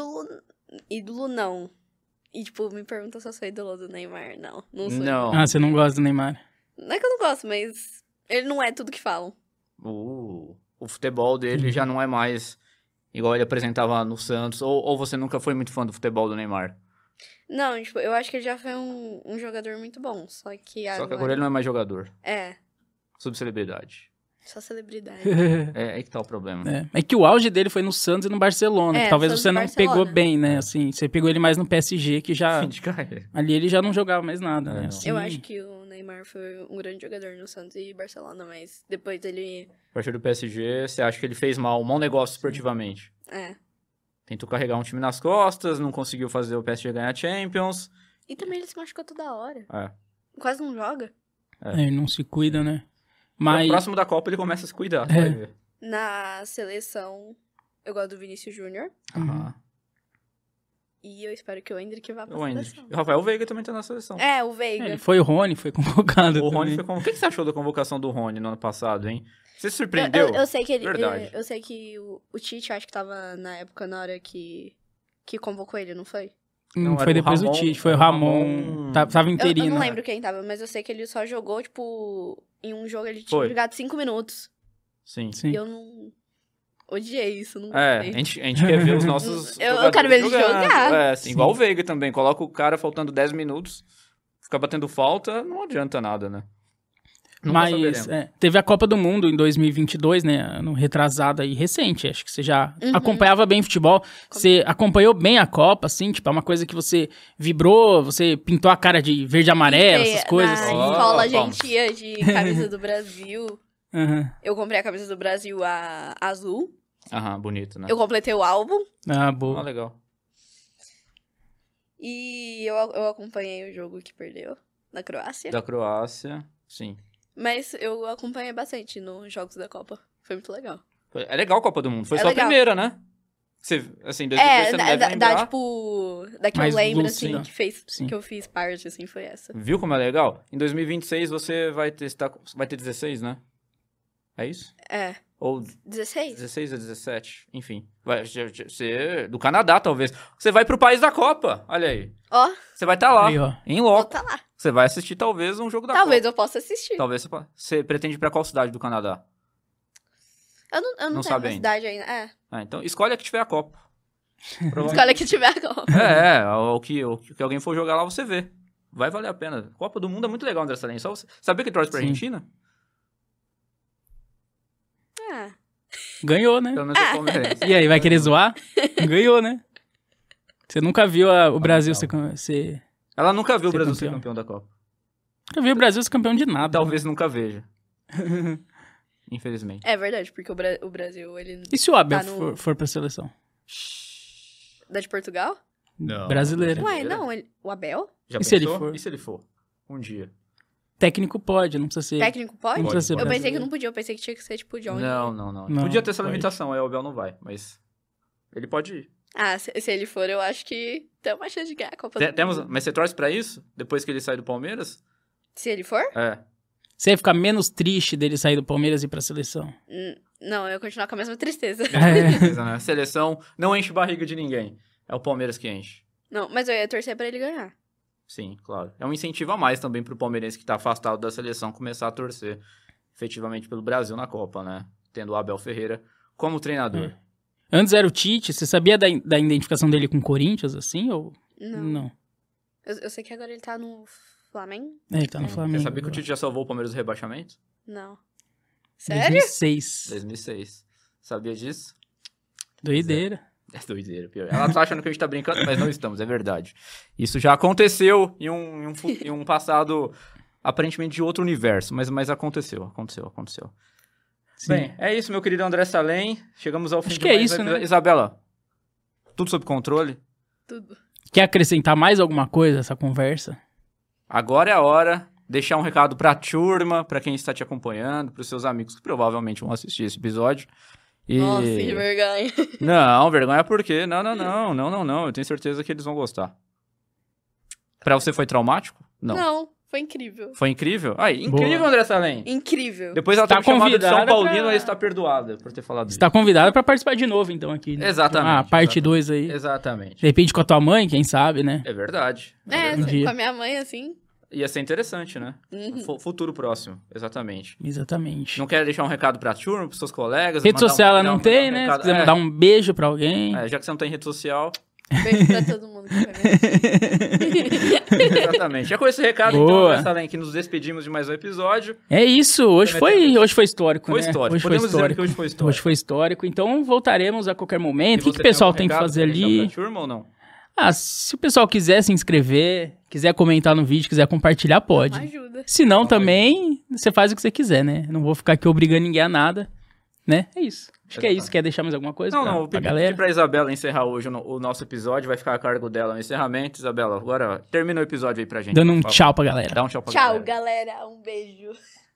S3: ídolo não. E, tipo, me pergunta se eu sou ídolo do Neymar. Não sou.
S1: Não.
S2: Ah, você não gosta do Neymar?
S3: Não é que eu não gosto, mas ele não é tudo que falam.
S1: O futebol dele já não é mais igual ele apresentava no Santos. Ou você nunca foi muito fã do futebol do Neymar?
S3: Não, tipo, eu acho que ele já foi um jogador muito bom. Só que
S1: Só que agora ele não é mais jogador.
S3: É,
S1: Subcelebridade.
S3: só celebridade.
S1: É aí que tá o problema.
S2: É que o auge dele foi no Santos e no Barcelona.
S3: É,
S2: Que talvez
S3: Santos
S2: você
S3: e
S2: não
S3: Barcelona.
S2: pegou bem, né? Assim, você pegou ele mais no PSG, que já...
S1: Fim de carreira.
S2: Ali ele já não jogava mais nada, né?
S1: não.
S2: Assim,
S3: Eu acho que o Neymar foi um grande jogador no Santos e Barcelona, mas depois ele...
S1: A partir do PSG, você acha que ele fez mal, um mau negócio esportivamente? Tentou carregar um time nas costas, não conseguiu fazer o PSG ganhar a Champions.
S3: E também ele se machucou toda hora.
S1: É.
S3: Quase não joga.
S2: Ele não se cuida, né? Mas...
S1: Próximo da Copa ele começa a se cuidar,
S2: É.
S1: vai ver.
S3: Na seleção, eu gosto do Vinícius Júnior.
S1: Aham.
S3: E eu espero que o Hendrick vá pra
S1: O Hendrick.
S3: seleção.
S1: O Rafael Veiga também tá na seleção.
S3: É, o Veiga.
S2: Ele foi o Rony, foi convocado.
S1: O Rony
S2: também.
S1: foi como... O que você achou da convocação do Rony no ano passado, hein? Você se
S3: Eu,
S1: surpreendeu?
S3: eu sei que ele.
S1: Verdade.
S3: Eu sei que o Tite, acho que tava na época, na hora que convocou ele, não foi?
S1: Não,
S2: Foi
S1: era o
S2: depois
S1: Ramon-
S2: do Tite, foi o
S1: o
S2: Ramon.
S1: Ramon-
S2: Tava
S3: Eu
S2: interino.
S3: não lembro quem tava, mas eu sei que ele só jogou, tipo, em um jogo ele tinha
S1: Foi.
S3: jogado 5 minutos.
S1: Sim.
S2: Sim.
S3: E eu não. Odiei isso, não
S1: É,
S3: gostei.
S1: a gente quer ver os nossos
S3: Eu quero ver ele
S1: jogadores jogando.
S3: jogar.
S1: É, assim,
S2: Sim.
S1: igual o Veiga também. Coloca o cara faltando 10 minutos, fica batendo falta, não adianta nada, né? Nunca
S2: Mas
S1: saberemos.
S2: teve a Copa do Mundo em 2022, né? Ano retrasado aí, recente. Acho que você já
S3: Uhum.
S2: acompanhava bem futebol. Você acompanhou bem a Copa, assim? Tipo, é uma coisa que você vibrou, você pintou a cara de verde e amarelo,
S3: Pintei,
S2: essas coisas
S3: na
S2: assim.
S1: Ó,
S3: escola a
S1: palmas.
S3: gente ia de camisa do Brasil.
S2: Aham.
S3: Eu comprei a camisa do Brasil a azul.
S1: Aham, bonito, né?
S3: Eu completei o álbum.
S2: Ah,
S1: Ah,
S2: boa.
S1: legal.
S3: E eu acompanhei o jogo que perdeu na Croácia.
S1: Da Croácia, sim.
S3: Mas eu acompanhei bastante nos jogos da Copa. Foi muito legal.
S1: É legal a Copa do Mundo. Foi
S3: É
S1: só
S3: legal.
S1: a primeira, né? Você, assim, 2002 você não deve lembrar.
S3: Tipo, da que
S2: Mais
S3: eu lembro,
S2: lúcida.
S3: assim,
S2: Sim.
S3: que eu fiz parte, assim, foi essa.
S1: Viu como é legal? Em 2026 você vai ter 16, né? É isso?
S3: É.
S1: Ou
S3: 16?
S1: 16 ou 17, enfim. Vai ser do Canadá, talvez. Você vai pro país da Copa, olha aí.
S3: Ó,
S1: Você vai estar lá,
S2: Aí, ó.
S1: em
S3: vou
S1: loco.
S3: tá lá.
S1: Você vai assistir, talvez, um jogo da
S3: Talvez
S1: Copa.
S3: eu possa assistir.
S1: Talvez você pretende ir pra qual cidade do Canadá?
S3: Eu não
S1: Não
S3: tenho
S1: sabe
S3: uma
S1: ainda.
S3: cidade ainda. É.
S1: Ah, então escolhe a que tiver a Copa.
S3: Escolha que tiver a Copa.
S1: O que alguém for jogar lá, você vê. Vai valer a pena. Copa do Mundo é muito legal, André Salem. Só você... Sabia que torce pra
S2: Sim.
S1: Argentina?
S3: Ah,
S2: Ganhou, né?
S1: Pelo menos é palmeirense.
S2: E aí, vai querer zoar? Ganhou, né? Você nunca viu o Brasil ser...
S1: Ela nunca viu o
S2: Ser
S1: Brasil
S2: campeão.
S1: ser campeão da Copa.
S2: Nunca viu o Brasil ser campeão de nada.
S1: Talvez nunca veja. Infelizmente.
S3: é verdade, porque o Brasil, ele...
S2: E se o Abel
S3: Tá no-
S2: for pra seleção?
S3: Da de Portugal?
S1: Não.
S2: Brasileira.
S3: Ué, não, o Abel?
S1: Já
S2: E se ele
S1: pensou?
S2: for?
S1: E se ele for? Um dia.
S2: Técnico pode, não precisa ser...
S3: Técnico pode?
S2: Não precisa ser
S3: Eu pensei que
S2: brasileiro.
S3: não podia, eu pensei que tinha que ser, tipo, John.
S1: Não.
S2: Não,
S1: Podia ter essa
S2: pode.
S1: limitação, aí o Abel não vai, mas ele pode ir.
S3: Ah, se ele for, eu acho que tem uma chance de ganhar a Copa do
S1: Temos,
S3: Mundo.
S1: mas você torce pra isso? Depois que ele sai do Palmeiras?
S3: Se ele for?
S1: É.
S2: Você ia ficar menos triste dele sair do Palmeiras e ir pra seleção.
S3: Não, eu ia continuar com a mesma tristeza.
S1: Beleza, né? Seleção não enche barriga de ninguém. É o Palmeiras que enche.
S3: Não, mas eu ia torcer pra ele ganhar.
S1: Sim, claro. É um incentivo a mais também pro palmeirense que tá afastado da seleção começar a torcer efetivamente pelo Brasil na Copa, né? Tendo o Abel Ferreira como treinador.
S2: Antes era o Tite, você sabia da identificação dele com o Corinthians, assim, ou
S3: Não. Eu sei que agora ele tá no Flamengo?
S2: É, ele tá no Flamengo.
S1: Você sabia que o Tite já salvou o Palmeiras do rebaixamento?
S3: Não. Sério?
S2: 2006.
S1: 2006. Sabia disso?
S2: Doideira.
S1: É doideira, pior. Ela tá achando que a gente tá brincando, mas não estamos, é verdade. Isso já aconteceu em um passado aparentemente de outro universo, mas aconteceu.
S2: Sim.
S1: Bem, é isso, meu querido André Salem. Chegamos ao fim
S2: Acho
S1: de
S2: que é
S1: mais um
S2: isso,
S1: episódio.
S2: né?
S1: Isabela, tudo sob controle?
S3: Tudo.
S2: Quer acrescentar mais alguma coisa a essa conversa?
S1: Agora é a hora. Deixar um recado pra turma, pra quem está te acompanhando, pros seus amigos que provavelmente vão assistir esse episódio. E...
S3: Nossa, que vergonha.
S1: Não, vergonha por quê? Não. Eu tenho certeza que eles vão gostar. Pra você foi traumático? Não.
S3: Foi incrível.
S1: Foi incrível? Ai, incrível,
S2: Boa.
S1: André Salem.
S3: Incrível.
S1: Depois ela
S2: Está
S1: tá me chamando de São
S2: convidada
S1: Paulino,
S2: pra-
S1: aí está perdoada por ter falado
S2: Você
S1: isso.
S2: tá convidado pra participar de novo, então, aqui. Né?
S1: Exatamente,
S2: Ah, parte
S1: exatamente.
S2: 2 aí.
S1: Exatamente.
S2: De repente com a tua mãe, quem sabe, né?
S1: É verdade.
S3: É,
S2: Um dia.
S3: com a minha mãe, assim.
S1: Ia ser interessante, né?
S3: Uhum.
S1: Futuro próximo, exatamente.
S2: Exatamente.
S1: Não quer deixar um recado pra turma, pros seus colegas?
S2: Rede
S1: mandar um-
S2: social ela
S1: mandar
S2: não
S1: um
S2: tem, né?
S1: recado?
S2: Se quiser mandar um beijo pra alguém.
S1: Já que você não tem rede social.
S3: Beijo pra todo mundo que vai ver.
S1: Exatamente. Já com esse recado,
S2: Boa.
S1: então, André Salem, que nos despedimos de mais um episódio.
S2: É isso, hoje foi histórico,
S1: Foi
S2: né?
S1: histórico.
S2: Hoje foi
S1: Podemos dizer
S2: histórico.
S1: que hoje foi histórico.
S2: Hoje foi histórico, então voltaremos a qualquer momento. O que
S1: você
S2: o pessoal
S1: tem
S2: tem que
S1: recado
S2: fazer
S1: pra deixar
S2: ali?
S1: pra turma ou não?
S2: Ah, se o pessoal quiser se inscrever, quiser comentar no vídeo, quiser compartilhar,
S3: Uma
S2: pode.
S3: ajuda.
S2: Se não,
S1: Uma
S2: também, você faz o que você quiser, né? Não vou ficar aqui obrigando ninguém a nada, né? É isso. Acho que é isso. Quer deixar mais alguma coisa
S1: Não,
S2: pra,
S1: não. Eu
S2: pra
S1: pedi
S2: galera?
S1: pra Isabela encerrar hoje o nosso episódio. Vai ficar a cargo dela no encerramento. Isabela, agora termina o episódio aí pra gente.
S2: Dando um
S1: por favor.
S2: tchau pra galera.
S1: Dá um tchau pra
S3: Tchau,
S1: galera.
S3: galera. Um beijo.